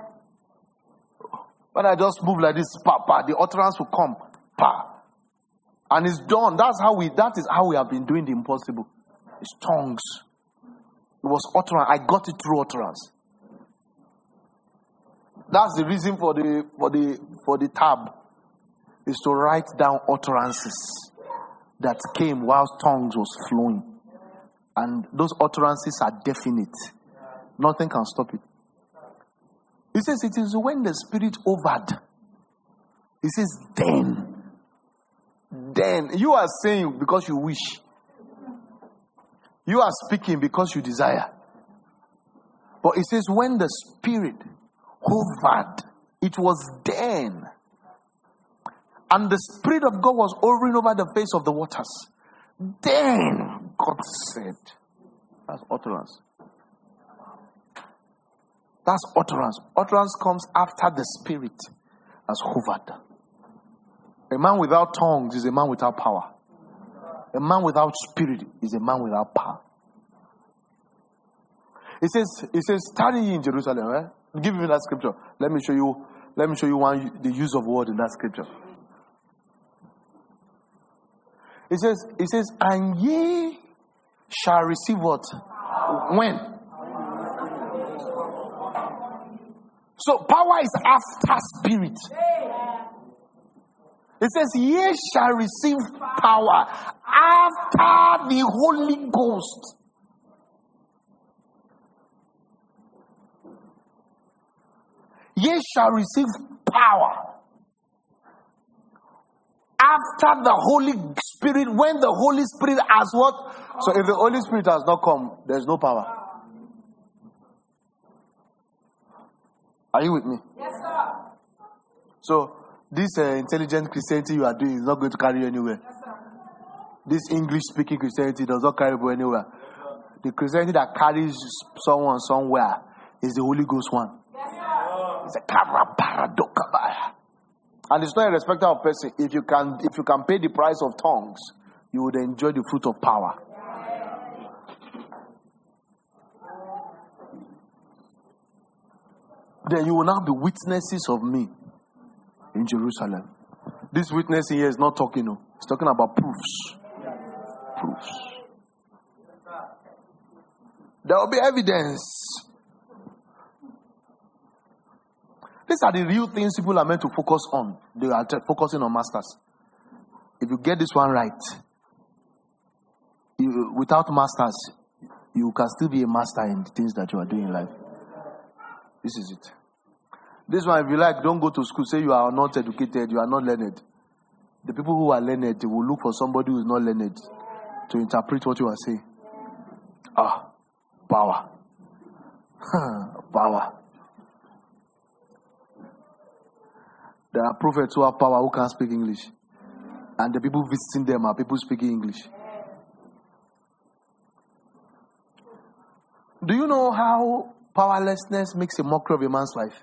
[SPEAKER 3] When I just move like this, pa, pa, the utterance will come, pa, and it's done. That's how we. That is how we have been doing the impossible. It's tongues. It was utterance. I got it through utterance. That's the reason for the for the for the tab, is to write down utterances that came whilst tongues was flowing. And those utterances are definite. Nothing can stop it. He says it is when the Spirit hovered. He says then. Then. You are saying because you wish. You are speaking because you desire. But it says when the Spirit hovered, it was then. And the Spirit of God was hovering over the face of the waters. Then God said, that's utterance. That's utterance. Utterance comes after the Spirit has hovered. A man without tongues is a man without power. A man without spirit is a man without power. It says, it says, tarry in Jerusalem, right? Give me that scripture. Let me show you, let me show you one, the use of word in that scripture. It says, it says, and ye shall receive what? When? So power is after spirit. It says, ye shall receive power after the Holy Ghost. Ye shall receive power after the Holy Spirit, when the Holy Spirit has what? So if the Holy Spirit has not come, there's no power. Are you with me?
[SPEAKER 2] Yes, sir.
[SPEAKER 3] So this uh, intelligent Christianity you are doing is not going to carry you anywhere.
[SPEAKER 2] Yes, sir.
[SPEAKER 3] This English-speaking Christianity does not carry you anywhere. The Christianity that carries someone somewhere is the Holy Ghost one.
[SPEAKER 2] Yes, sir.
[SPEAKER 3] It's a camera paradokabaya. And it's not a respecter of person. If you can, if you can pay the price of tongues, you would enjoy the fruit of power. Then you will now be witnesses of me in Jerusalem. This witnessing here is not talking, no. It's talking about proofs. Proofs. There will be evidence. These are the real things people are meant to focus on. They are t- focusing on masters. If you get this one right, you, without masters, you can still be a master in the things that you are doing in life. This is it. This one, if you like, don't go to school. Say you are not educated, you are not learned. The people who are learned, they will look for somebody who is not learned to interpret what you are saying. Ah, power. Power. There are prophets who have power who can't speak English. And the people visiting them are people speaking English. Do you know how powerlessness makes a mockery of a man's life?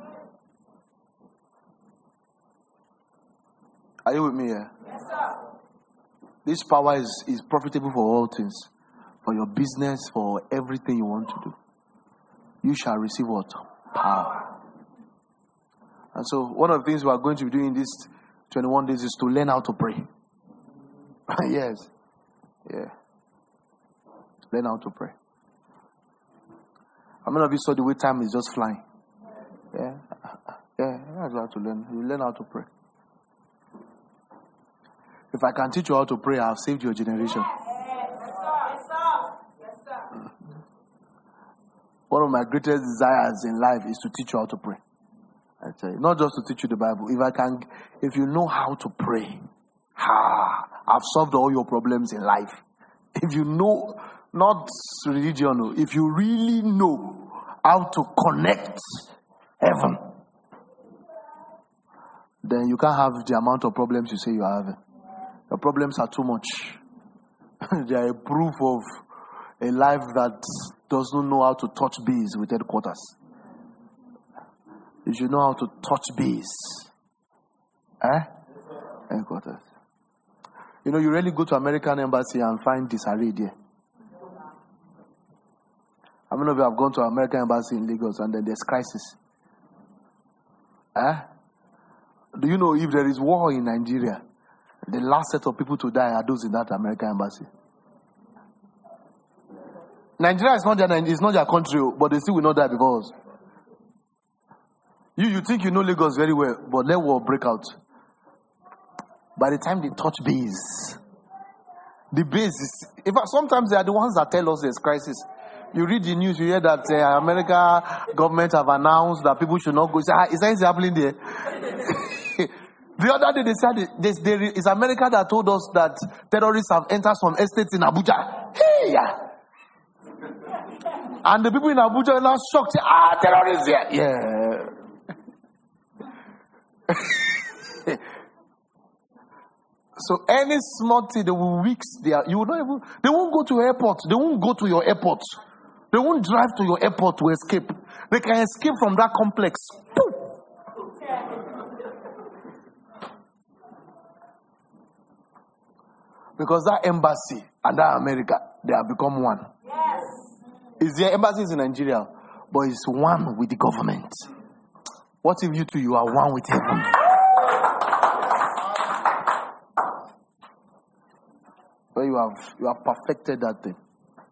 [SPEAKER 3] Are you with me here?
[SPEAKER 2] Yes, sir.
[SPEAKER 3] This power is, is profitable for all things. For your business, for everything you want to do. You shall receive what? Power. And so one of the things we are going to be doing in these twenty-one days is to learn how to pray. Yes. Yeah. Learn how to pray. How many of you saw the way time is just flying? Yeah. Yeah. That's how to learn. You learn how to pray. If I can teach you how to pray, I have saved your generation.
[SPEAKER 2] Yes, sir. Yes, sir. Yes, sir.
[SPEAKER 3] One of my greatest desires in life is to teach you how to pray. I tell you, not just to teach you the Bible. If I can, if you know how to pray, ha, I've solved all your problems in life. If you know, not religion, if you really know how to connect heaven, then you can't have the amount of problems you say you are having. Your problems are too much. They are a proof of a life that does not know how to touch bees with headquarters. You should know how to touch bees. Eh? Headquarters. You know, you really go to American embassy and find disarray there. How many of you have gone to American embassy in Lagos and then there's crisis? Eh? Do you know if there is war in Nigeria, the last set of people to die are those in that American embassy? Nigeria is not their, it's not their country, but they still will not die before us. You, you think you know Lagos very well, but let war break out. By the time they touch base, the base is, in fact, sometimes they are the ones that tell us there's crisis. You read the news, you hear that uh, America government have announced that people should not go. Say, ah, is anything happening there? The other day they said, they, they, it's America that told us that terrorists have entered some estates in Abuja. Hey, yeah. And the people in Abuja are now shocked. Say, ah, terrorists here. Yeah. So any small thing, they will weeks. They are, you will not even. They won't go to airport. They won't go to your airport They won't drive to your airport to escape. They can escape from that complex. Poof. Because that embassy and that America, they have become one. Yes. Is there embassies in Nigeria, but it's one with the government. What if you two, you are one with heaven? Well, you have you have perfected that thing.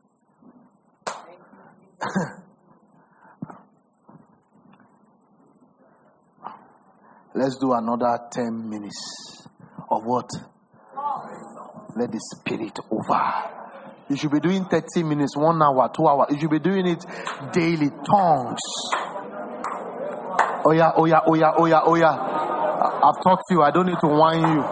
[SPEAKER 3] Let's do another ten minutes of what? Let the Spirit over. You should be doing thirty minutes, one hour, two hours. You should be doing it daily. Tongues. Oh yeah, oh yeah, oh yeah, oh yeah, oh yeah. I've taught you. I don't need to whine you.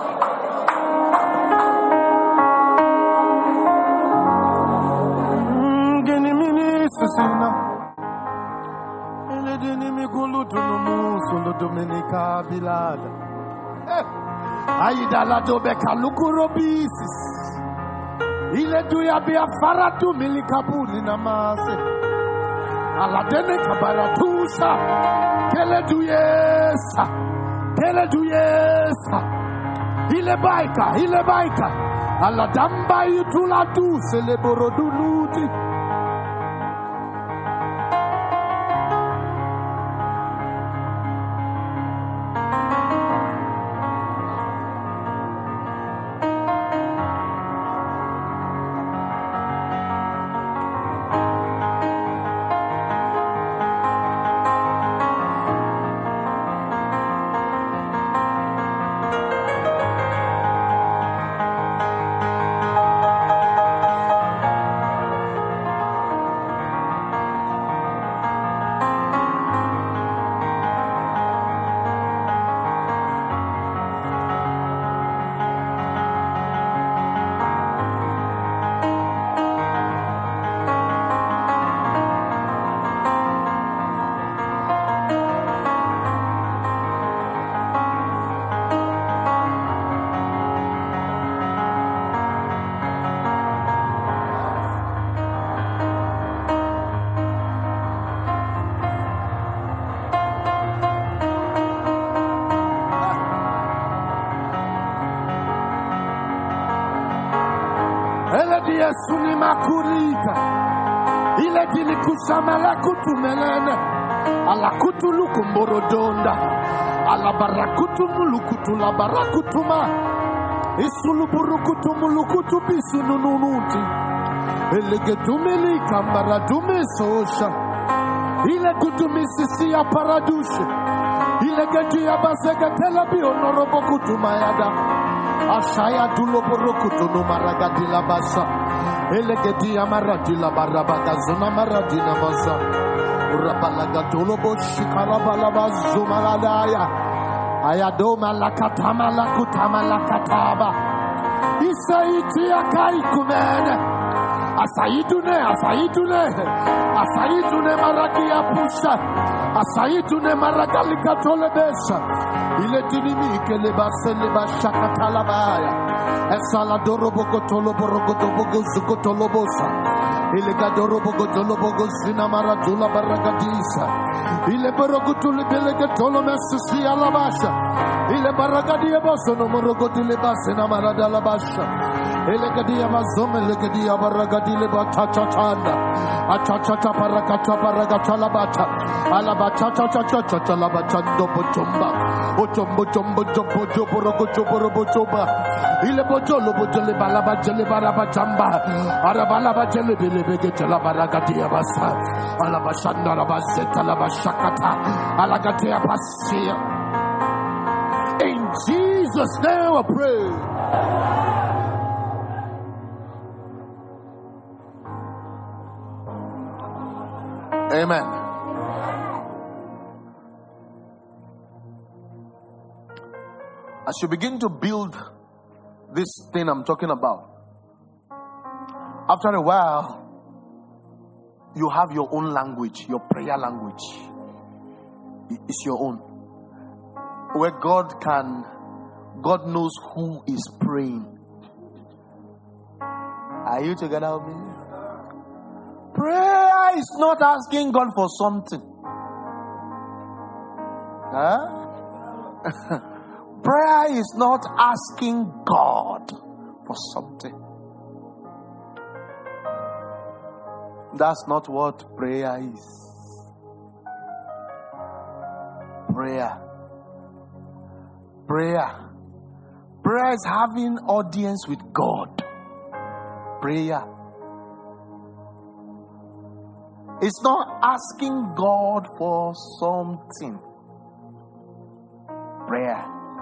[SPEAKER 3] Aidala dobeka lukurobisis. Ile duya bia faratu milikabuni namase. Aladene kabaratusha. Kele duyesa. Kele duyesa. Ile baika, ile baika. Aladamba yutulatu seleboroduluti. Suni makurika ile dili kusamala kutumelene ala kutuluku mborodonda ala barakutu mulukutu la barakutuma isulu burukutu mulukutu bisu nununuti ele getumili kambara dumesosha ile kutumisisi ya paradushe ile getu ya basega telabi onorobo kutumayada ashaya duloborokutu numaragadila basa Elegedi amaradila barabaga zona maradina masa urabalaga tolobo shikarabala zumaladaya ayadoma lakatama lakutama lakataba isaiti akai kumene asaidune asaidune asaidune marakia pusha asaidune maragalika tolebesha ile dinimi kele basele bashakatala baya Esaladoro bogotolo borogodo bogozugotolo bosa. Ilegadoro bogotolo bogozina maratula baragadisa. Ile borogotule belegatolo messi alabasha. Ile baragadia basono morogodile basena marada labasha. Elegadia mazome legadia baragadile batachachanda. Achachata barakata baragata labata. Alabata chachachata labachando botomba. Botombo tombo tombo borogoto borobotoba. Ile botolo botole balaba jele baraba jamba arabala bajele bele bege tela baragatia basa alabashanda rabaseta labashakata alagatia pasia. In Jesus' name I pray. Amen. As you begin to build this thing I'm talking about, after a while, you have your own language, your prayer language. It's your own. Where God can, God knows who is praying. Are you together with me? Pray
[SPEAKER 1] Prayer is not asking God for something. Huh? Prayer is not asking God for something. That's not what prayer is. Prayer. Prayer. Prayer is having audience with God. Prayer. It's not asking God for something. Prayer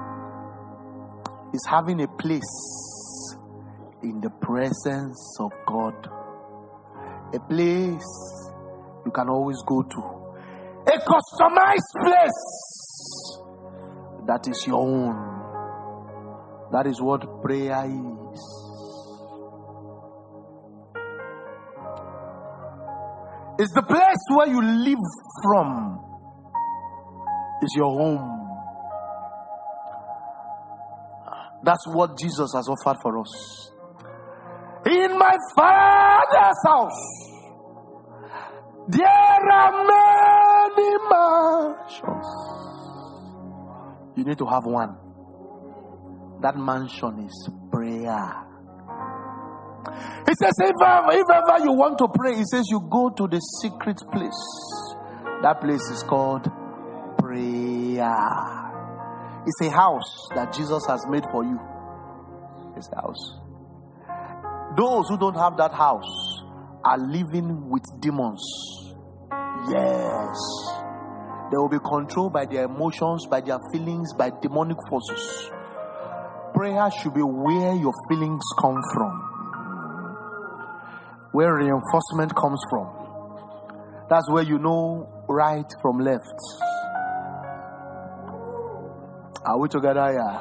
[SPEAKER 1] is having a place in the presence of God. A place you can always go to. A customized place that is your own. That is what prayer is. It's the place where you live from. It's your home. That's what Jesus has offered for us. In my Father's house, there are many mansions. You need to have one. That mansion is prayer. He says, if ever, if ever you want to pray, he says you go to the secret place. That place is called prayer. It's a house that Jesus has made for you. It's a house. Those who don't have that house are living with demons. Yes. They will be controlled by their emotions, by their feelings, by demonic forces. Prayer should be where your feelings come from, where reinforcement comes from. That's where you know right from left. Are we together here?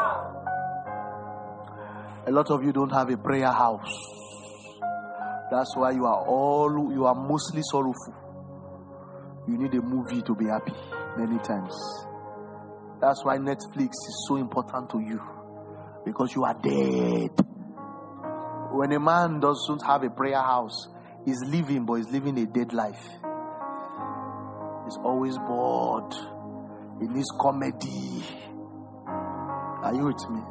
[SPEAKER 1] A lot of you don't have a prayer house. That's why you are all you are mostly sorrowful. You need a movie to be happy many times. That's why Netflix is so important to you, because you are dead. When a man doesn't have a prayer house, he's living, but he's living a dead life. He's always bored. He needs comedy. Are you with me?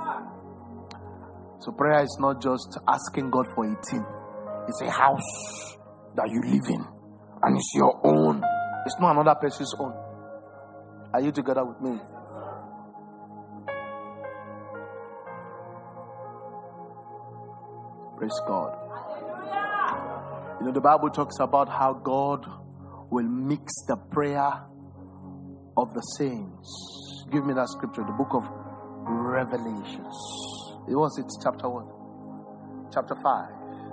[SPEAKER 1] So prayer is not just asking God for a thing. It's a house that you live in, and it's your own. It's not another person's own. Are you together with me? Praise God. You know, the Bible talks about how God will mix the prayer of the saints. Give me that scripture, the book of Revelations. It was it chapter one, chapter five.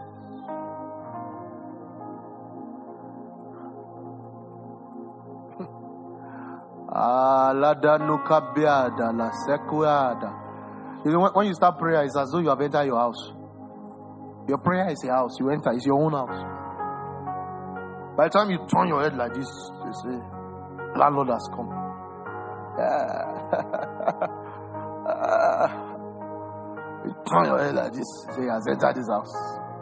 [SPEAKER 1] You know, when you start prayer, it's as though you have entered your house. Your prayer is a house. You enter, it's your own house. By the time you turn your head like this, you say, landlord has come. You turn your head like this, you say, he has entered this house.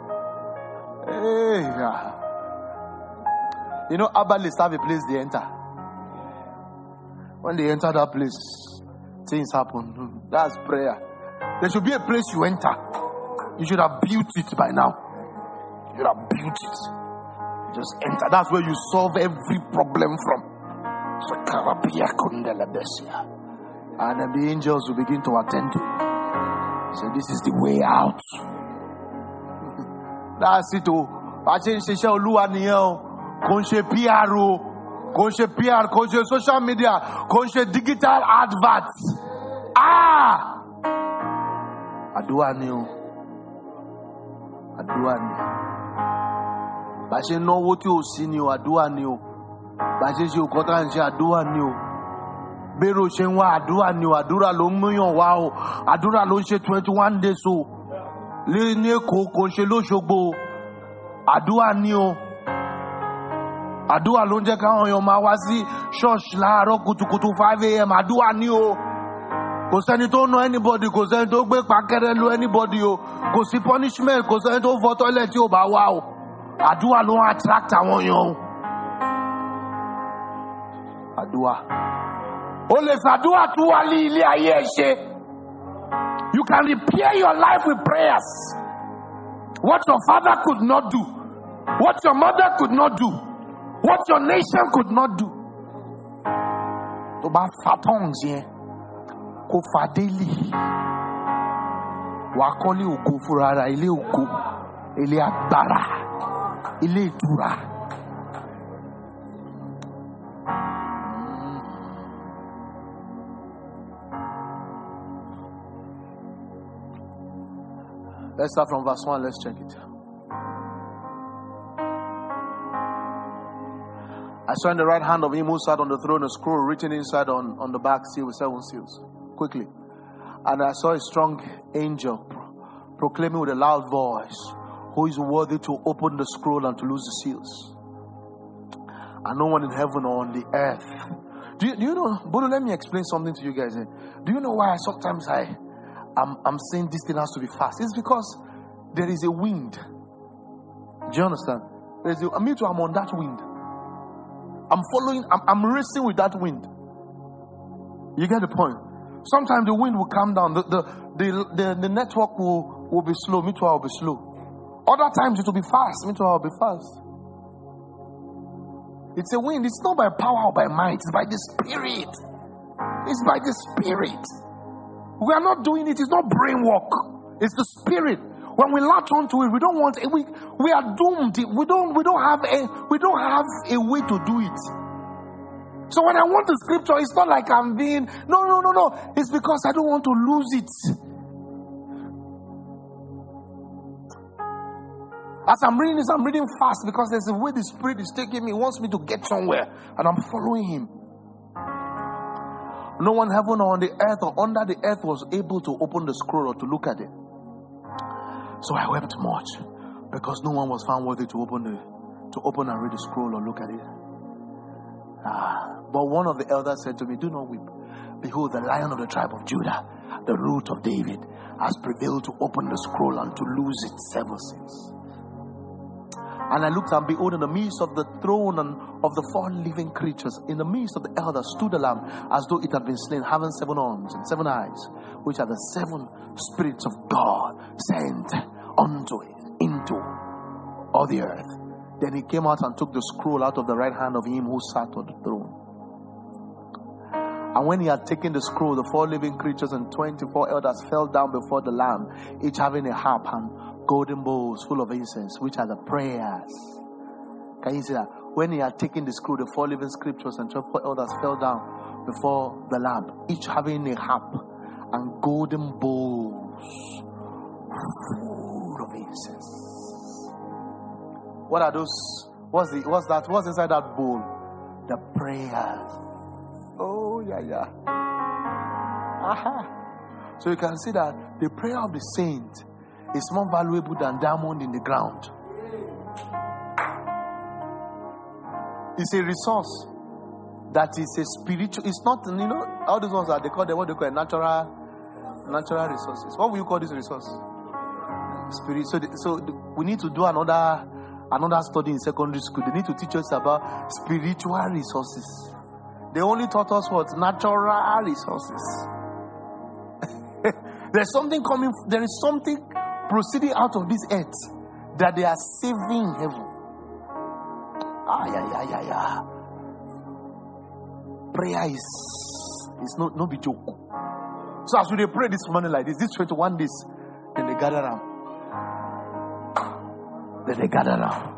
[SPEAKER 1] Hey, yeah. You know, Abbalists have a place they enter. When they enter that place, things happen. That's prayer. There should be a place you enter. You should have built it by now. You should have built it. You just enter. That's where you solve every problem from. And then the angels will begin to attend to you. So this is the way out. That's it. Conscious P R O, conscious P R, conscious social media, conscious digital adverts. Ah! Adua ni o. Adua ni. Ba se náwó tí o sí ni o, adua ni o. Ba se ṣe òkọ́tà ń ṣe adua ni o. Bẹ́ẹ̀rù ṣe ń wá àdúrà ni o. Àdúrà ló ń múyàn wá o. Àdúrà ló ń ṣe twenty-one days o. Lé ní Èkó kò ń ṣe lóṣogbo. Àdúrà ni o. Àdúrà ló ń jẹ́ káwọn èèyàn máa wá sí ṣọ́ọ̀ṣì láàárọ̀ kùtùkùtù five a.m. Àdúrà ni o. Kò sẹ́ni tó ná anybody, kò sẹ́ni tó gbé pàkẹ́rẹ́ lu anybody o. Kò sí punishment, kò sẹ́ni tó fọ toilet tí ò bá wá o.
[SPEAKER 3] Adua no attract àwọn yo. Adua. Ole Adua tu ali ile ayé ṣe. You can repair your life with prayers. What your father could not do, what your mother could not do, what your nation could not do. To ba fatongs yen ko fadeli wa kọ́lé ògo fúnra ara ilé ògo ilé agbára ilé ìtura. Let's start from verse one. Let's check it. I saw in the right hand of him who sat on the throne a scroll written inside on, on the back seal with seven seals. Quickly. And I saw a strong angel pro- proclaiming with a loud voice, who is worthy to open the scroll and to loose the seals. And no one in heaven or on the earth. Do you, do you know, Bono, let me explain something to you guys. Do you know why sometimes I... I'm, I'm saying this thing has to be fast? It's because there is a wind. Do you understand? There's a, me too, I'm on that wind. I'm following, I'm, I'm racing with that wind. You get the point? Sometimes the wind will calm down. The, the, the, the, the network will, will be slow. Me too, I'll be slow. Other times it will be fast. Me too, I'll be fast. It's a wind. It's not by power or by might. It's by the Spirit. It's by the Spirit. We are not doing it. It's not brain work. It's the Spirit. When we latch onto it, we don't want. We we are doomed. We don't. We don't have a. We don't have a way to do it. So when I want the scripture, it's not like I'm being. No, no, no, no. It's because I don't want to lose it. As I'm reading this, I'm reading fast because there's a way the Spirit is taking me. He wants me to get somewhere, and I'm following Him. No one heaven or on the earth or under the earth was able to open the scroll or to look at it. So I wept much because no one was found worthy to open the to open and read the scroll or look at it. Ah, but one of the elders said to me, "Do not weep. Behold, the Lion of the tribe of Judah, the Root of David, has prevailed to open the scroll and to loose its seven seals." And I looked, and behold, in the midst of the throne and of the four living creatures, in the midst of the elders, stood the Lamb, as though it had been slain, having seven horns and seven eyes, which are the seven spirits of God sent unto it, into all the earth. Then he came out and took the scroll out of the right hand of him who sat on the throne. And when he had taken the scroll, the four living creatures and twenty-four elders fell down before the Lamb, each having a harp and golden bowls full of incense, which are the prayers. Can you see that? When he had taken the scroll, the four living scriptures and twenty-four elders fell down before the Lamb, each having a harp and golden bowls full of incense. What are those? What's the? What's that? What's inside that bowl? The prayers. Oh yeah, yeah. Aha. So you can see that the prayer of the saint is more valuable than diamond in the ground. It's a resource that is a spiritual. It's not, you know, all these ones that they call them what they call natural, natural resources. What will you call this resource? Spirit. So, the, so the, we need to do another, another study in secondary school. They need to teach us about spiritual resources. They only taught us what natural resources. There's something coming. There is something proceeding out of this earth that they are saving in heaven. Ah, yeah, yeah, yeah, yeah. Prayer is is no no be joke. So as we pray this morning like this, this twenty-one days, then they gather around. Then they gather around.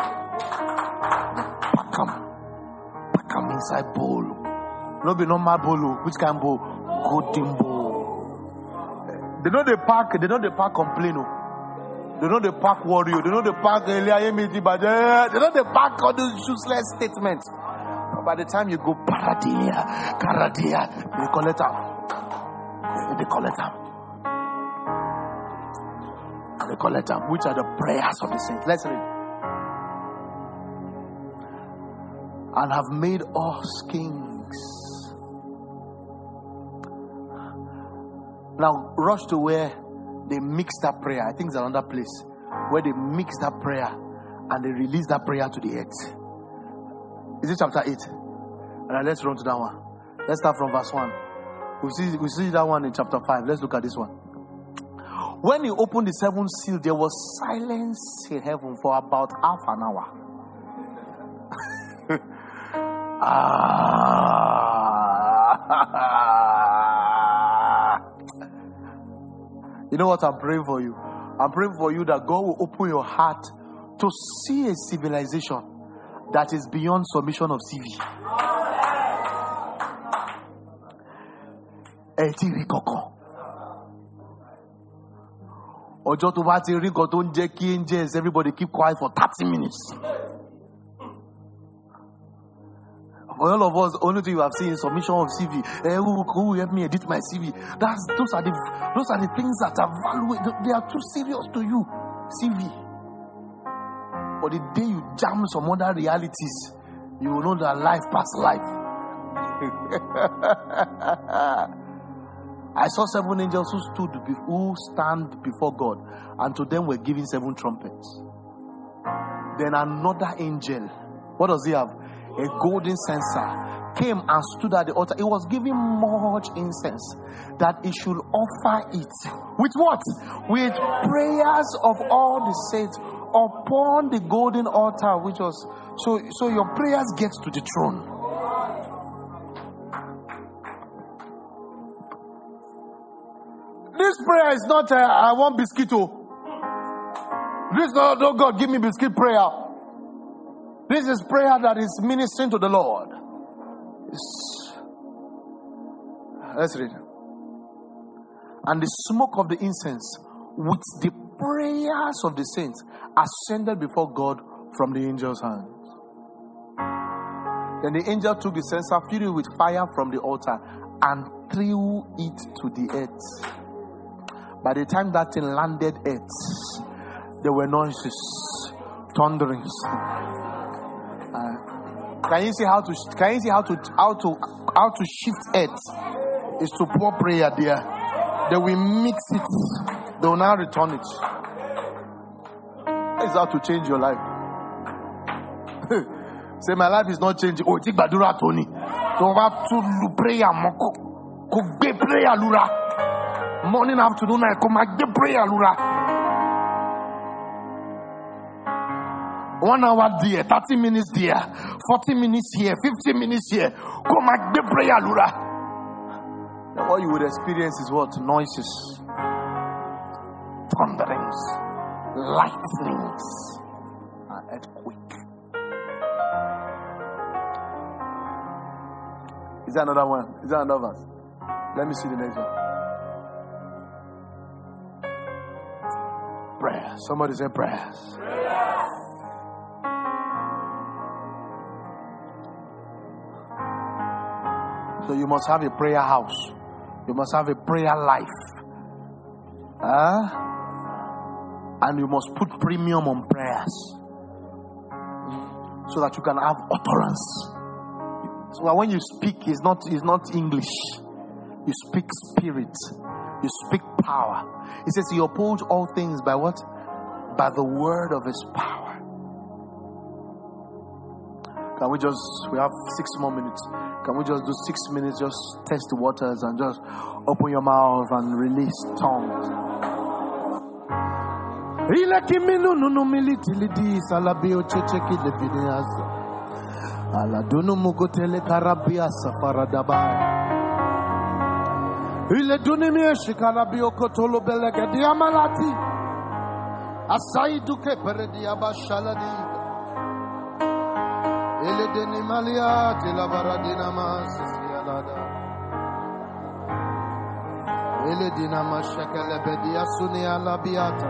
[SPEAKER 3] Pack them, pack them inside bowl. No be normal bowl. Which kind of bowl? Golden bowl. They know they pack. They know they pack complain. They know they pack warrior. They know they pack Eliayemiti, but they know they pack all those useless statements. But by the time you go Paradia, Karadia, they collect them. They collect them. They collect them. Which are the prayers of the saints? Let's read. And have made us kings. Now rush to where they mix that prayer. I think it's another place where they mix that prayer and they released that prayer to the earth. Is it chapter eight? All right, let's run to that one. Let's start from verse one. We see, we see that one in chapter five. Let's look at this one. When he opened the seventh seal, there was silence in heaven for about half an hour. ah. You know what I'm praying for you? I'm praying for you that God will open your heart to see a civilization that is beyond submission of C V. Everybody keep quiet for thirty minutes. For all of us, only thing you have seen is submission of C V. Eh, who, who will help me edit my C V? That's those are the those are the things that are valuable. They are too serious to you. C V. But the day you jam some other realities, you will know that life past life. I saw seven angels who stood, be- who stand before God, and to them were given seven trumpets. Then another angel, what does he have? A golden censer, came and stood at the altar. It was giving much incense, that he should offer it with what? With prayers of all the saints upon the golden altar, which was so. So your prayers get to the throne. This prayer is not, uh, I want biscuit. This is not, oh God, give me biscuit prayer. This is prayer that is ministering to the Lord. It's, let's read. And the smoke of the incense with the prayers of the saints ascended before God from the angel's hands. Then the angel took the censer, filled it with fire from the altar, and threw it to the earth. By the time that thing landed earth, there were noises, thunderings. Uh, can you see how to can you see how to how to how to shift earth? Is to pour prayer there. They will mix it. They will now return it. That is how to change your life. Say my life is not changing. Oh, take badura Tony. So have to prayer moko. Ko be prayer lura. Morning, afternoon, night, come back the prayer, Lura. One hour there, thirty minutes there, forty minutes here, fifty minutes here. Come back the prayer, Lura. Now, what you would experience is what? Noises, thunderings, lightnings, and earthquake. Is that another one? Is that another verse? Let me see the next one. Prayers. Somebody say prayers. Prayers. So you must have a prayer house. You must have a prayer life. Huh? And you must put premium on prayers so that you can have utterance. So that when you speak, it's not, it's not English. You speak spirit. You speak power. He says he upholds all things by what? By the word of his power. Can we just, we have six more minutes. Can we just do six minutes, just test the waters and just open your mouth and release tongues?
[SPEAKER 1] Il dunimie shikalabio kotolo belega diamalati asaidu ke per diabashaladi il denimaliati la baradina masisialada il dinama shakale bedia sunia labiata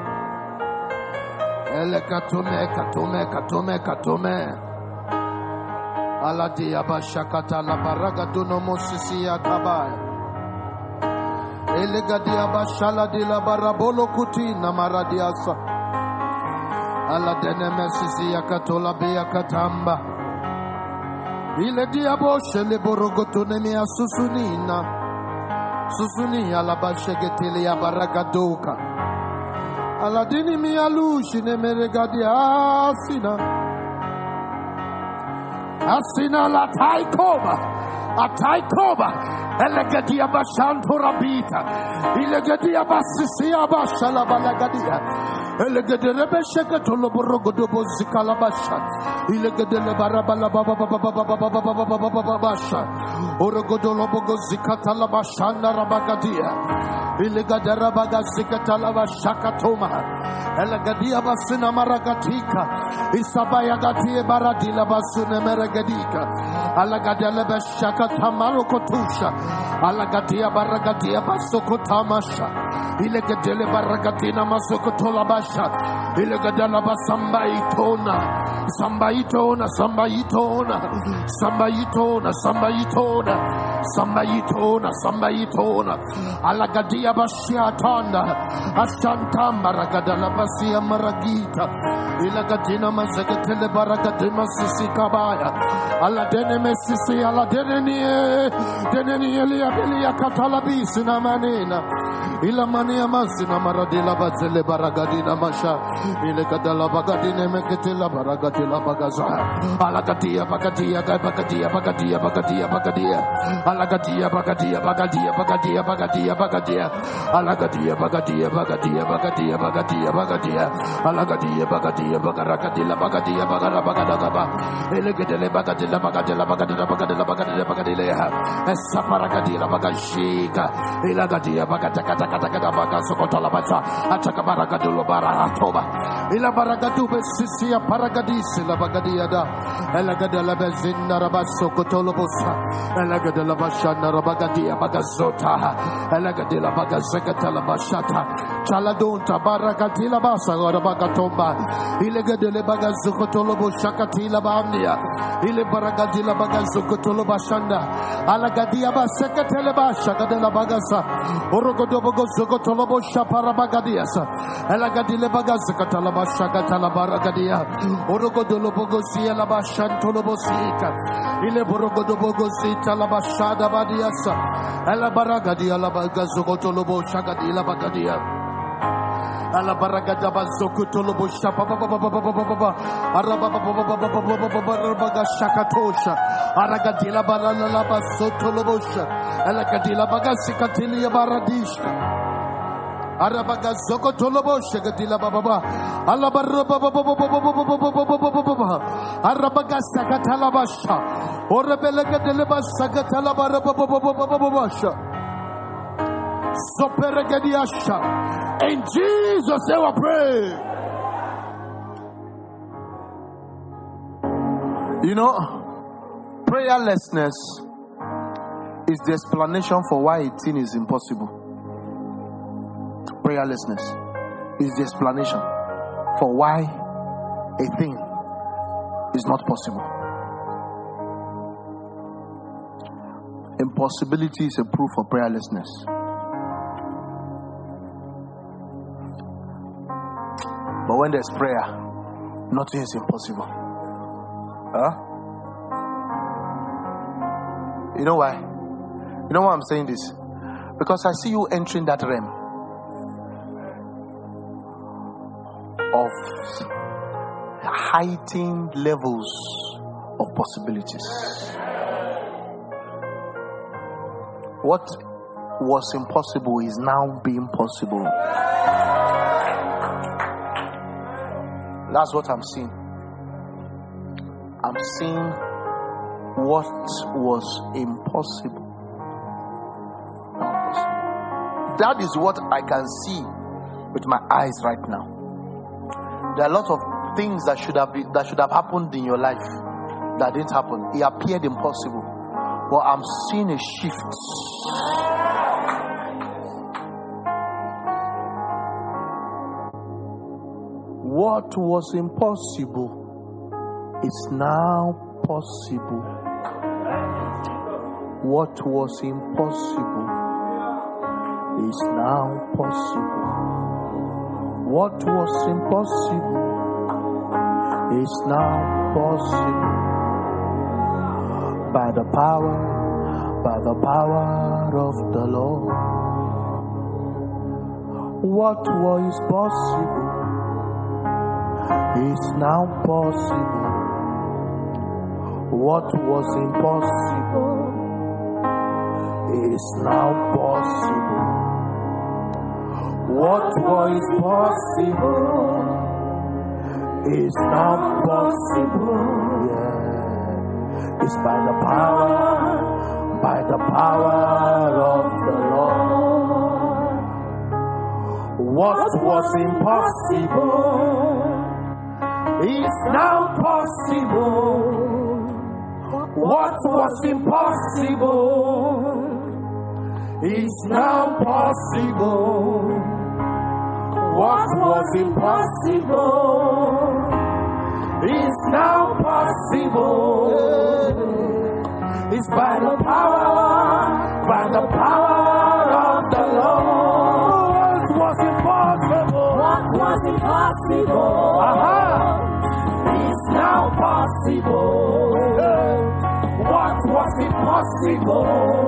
[SPEAKER 1] ele katume katume katume katume ala diabashakata la baraga dunomo sisia kabaya Elegadia bashala di la barabolo kutina maradiasa. Ala denemesisi yakatola bia katamba. Ile diaboshe le borogotonemia susunina. Susunia la bashegetelia baragadoka.
[SPEAKER 3] Aladini mi alushi ne meregadi asina. Asina la taikoba. A taikoba. Elegadia bashanto rabita. Ilegadia basisia bashala balagadia. Elegedele besheka tolo borogo dobo zikala basha. Ilegedele barabala baba baba baba baba baba baba basha. Orogodolo bogo zikatala bashanda rabagadia. Ilegadara baga zikatala bashaka toma. Elegadia basina maragatika. Isabaya gatie baradila basune meregadika. Alagadele beshaka tamaro kotusha. Alagadia baragadia basoko tamasha. Ilegedele baragatina masoko tola basha. Ilegadala basambaitona. Sambaitona, sambaitona, sambaitona, sambaitona, sambaitona, sambaitona. Alagadia bashiatanda. Ashantamba ragadala basia maragita. Ilagadina mazekatele baragadima sisikabaya. Aladene mesisi aladene deneni elia belia katalabisi na manena. Ila mania masina maradila bazele baragadina masha. Ilegadala bagadine meketela baragadila bagaza. Alagadia bagadia bagadia bagadia bagadia bagadia. Alagadia bagadia bagadia bagadia bagadia bagadia. Alagadia bagadia bagadia bagadia bagadia bagadia. Alagadia bagadia bagaragadila bagadia bagara bagadagaba. Ilegedele bagadila bagadila bagadila bagadila bagadila bagadila. Essa paragadila bagashika. Ilagadia bagataka kata baga sokotola bacha ataka baragadulo baratoba ila baragadube sisia paragadisi la bagadiada elagadela bezinna rabaso kotolo bosa elagadela bashana rabagadia bagazota elagadela bagazekatala bashata chaladonta baragatila basa rabagatomba ilegadele bagazokotolo boshakatila bamnia ile baragadila bagazokotolo bashanda alagadia basekatele bashagadela bagasa orogodobo Zogotolobo Shaparabagadiasa, Elagadile Bagazakatala Shakatala Baragadia, Orogodolobogo Siela Bashantolobo Sika, Ile Borogodobogo Sita Labashada Badiasa, Elabaragadia Labagazogotolobo Shagadila Bagadia. Ala baragada bazokutolo boshapa baba baba baba baba araba baba baba baba baba shakatosha aragadila barala la basotolo bosha alagadila bagasikatilia baradishka arabaga zokotolo bosha gadila baba ala baraba baba baba baba arabaga sakatala basha orebelegadile basakatala baraba baba baba basha soperagadiasha. In Jesus' name I pray. You know, prayerlessness is the explanation for why a thing is impossible. Prayerlessness is the explanation for why a thing is not possible. Impossibility is a proof of prayerlessness. But when there's prayer, nothing is impossible. Huh? You know why? You know why I'm saying this? Because I see you entering that realm of heightened levels of possibilities. What was impossible is now being possible. That's what I'm seeing. I'm seeing what was impossible. That is what I can see with my eyes right now. There are a lot of things that should have been, that should have happened in your life that didn't happen. It appeared impossible. But I'm seeing a shift. What was impossible is now possible. What was impossible is now possible. What was impossible is now possible. By the power, by the power of the Lord. What was possible is now possible. What was impossible is now possible. What was possible is now possible. Yeah. It's by the power, by the power of the Lord. What was impossible is now possible. What was impossible is now possible. What was impossible is now possible. It's by the power, by the power of the Lord. What was impossible? What was impossible? Aha! Is now possible. What was impossible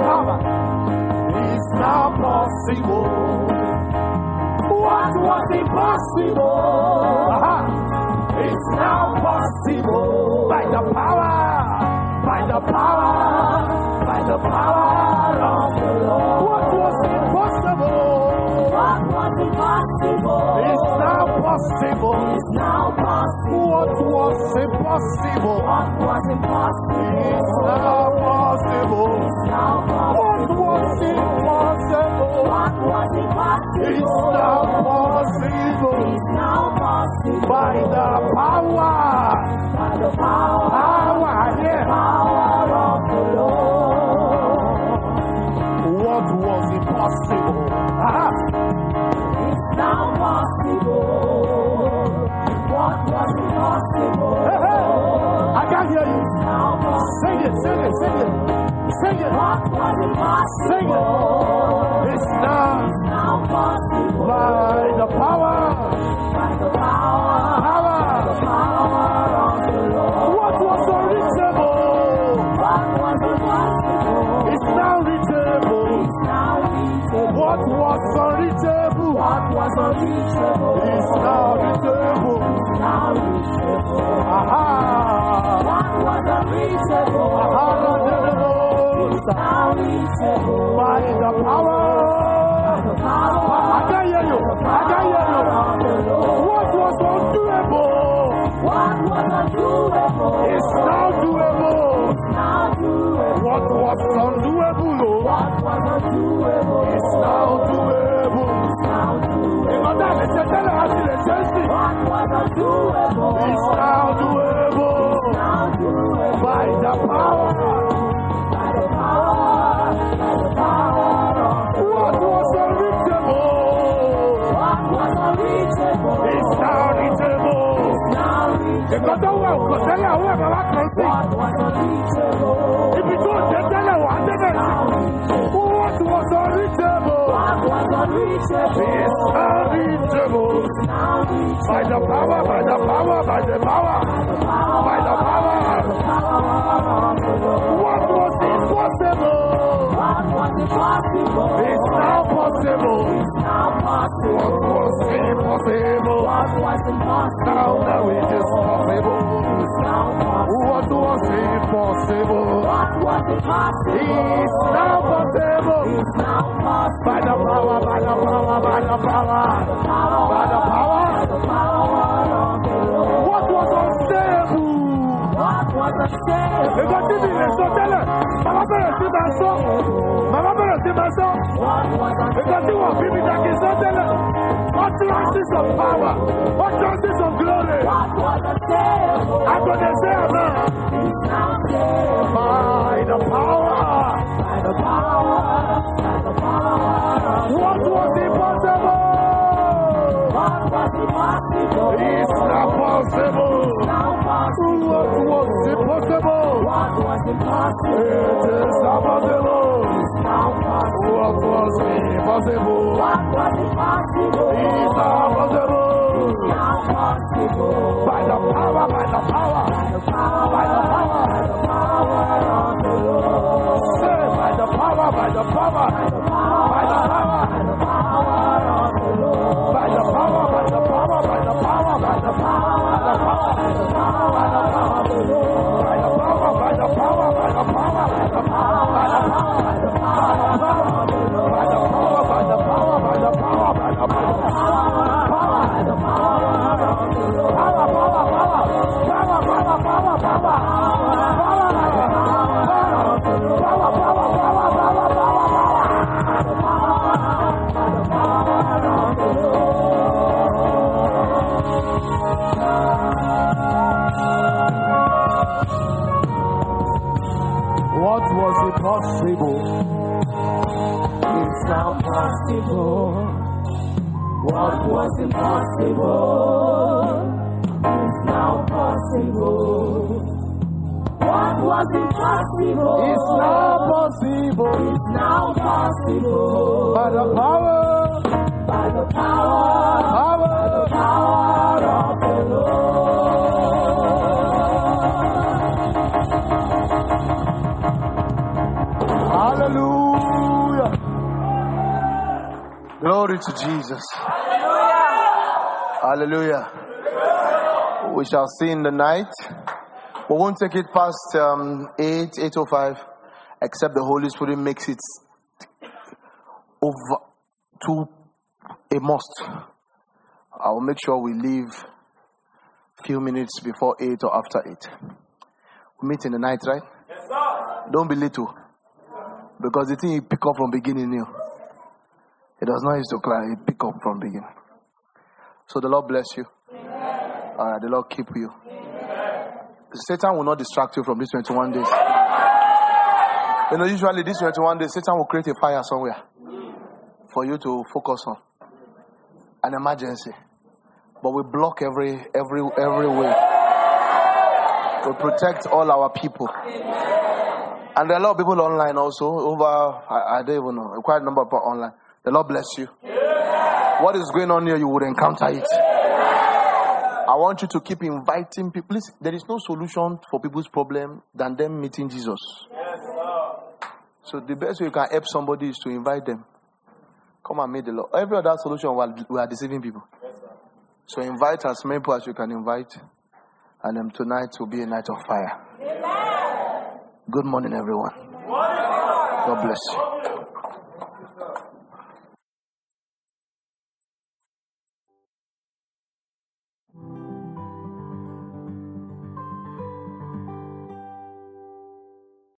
[SPEAKER 3] is now possible. What was impossible is now possible. By the power, by the power, by the power of the Lord. What was impossible? What was impossible is now possible. Is now possible. What was impossible? What was impossible is now possible. Is now possible. What was impossible? What was impossible is now possible. Is now possible. By the power, by the power, power, yeah. Power of the Lord. What was impossible? Ah. It's now possible. What was impossible? Hey, hey. I can't hear you. It's now possible. Sing it, sing it, sing it. Sing it. What was impossible? Sing it. It's now, it's now possible. By the power, by the power, power, the power of the Lord. What was unreachable? What was impossible? It's now reachable. It's now reachable. What was unreachable? What was unreachable? It's now reachable. It's now reachable. Aha! What was unreachable? Aha! It's now reachable. By the power, by the power. I can hear you. I can hear you. What was undoable? What was undoable? It's now doable. It's now doable. What was undoable? What was undoable? It's now doable. It's now doable. What was undoable? It's now doable. It's now doable. By the power, by the power, by the power of the Lord. What was unreachable? What was unreachable? It's now reachable. It's now reachable. What was unreachable? If you don't tell her what it is. What was unreachable? What was unreachable? It's now reachable. It's now reachable. By the power, by the power, by the power, by the power, by the power of the Lord. What was impossible? What was impossible? It's now possible. It's now possible. What was impossible? What was impossible? Now now it is possible. It's now possible. What was impossible? What was impossible? It's now possible. It's now possible. By the power, by the power, by the power, by the power, by the power, by the power of the Lord. What was unstable? What was unstable? If I did it, so tell her. Mama better see my son. Mama better see my son. What was unstable? If I do what people that can so tell her. Utterances of power, utterances of glory. What was unstable? I'm going to say amen. It's now stable. By the power, by the power, by the power. What was impossible? What was impossible? It's now possible. It's now possible. What was impossible? What was impossible? It is now possible. It's now possible. What was impossible? What was impossible? It's now possible. It's now possible. By the power, by the power, by the power, by the power, by the power of the Lord. Say by the power, by the power, by the power, by the power, by the power of the Lord.
[SPEAKER 4] impossible. What was impossible is now possible. What was impossible
[SPEAKER 3] It's now possible.
[SPEAKER 4] is now possible.
[SPEAKER 3] By the power,
[SPEAKER 4] By the power,
[SPEAKER 3] power,
[SPEAKER 4] the power of the Lord.
[SPEAKER 3] hallelujah. Glory to Jesus. Hallelujah. We shall see in the night. We won't take it past um, eight, eight oh five, except the Holy Spirit makes it over to a must. I will make sure we leave few minutes before eight or after eight. We meet in the night, right?
[SPEAKER 1] Yes, sir.
[SPEAKER 3] Don't be little. Because the thing you pick up from beginning new. It does not used to cry, you pick up from beginning. So the Lord bless you. All right, the Lord keep you. Satan will not distract you from these twenty-one days. You know, usually these twenty-one days, Satan will create a fire somewhere for you to focus on. An emergency. But we block every every every way. We protect all our people. And there are a lot of people online also. Over, I, I don't even know, quite a number of people online. The Lord bless you. What is going on here, you would encounter it. I want you to keep inviting people. Listen, there is no solution for people's problem than them meeting Jesus.
[SPEAKER 1] Yes, sir.
[SPEAKER 3] So the best way you can help somebody is to invite them. Come and meet the Lord. Every other solution, we are deceiving people.
[SPEAKER 1] Yes, sir.
[SPEAKER 3] So invite as many people as you can invite. And um, tonight will be a night of fire. Amen. Good morning, everyone. God bless you.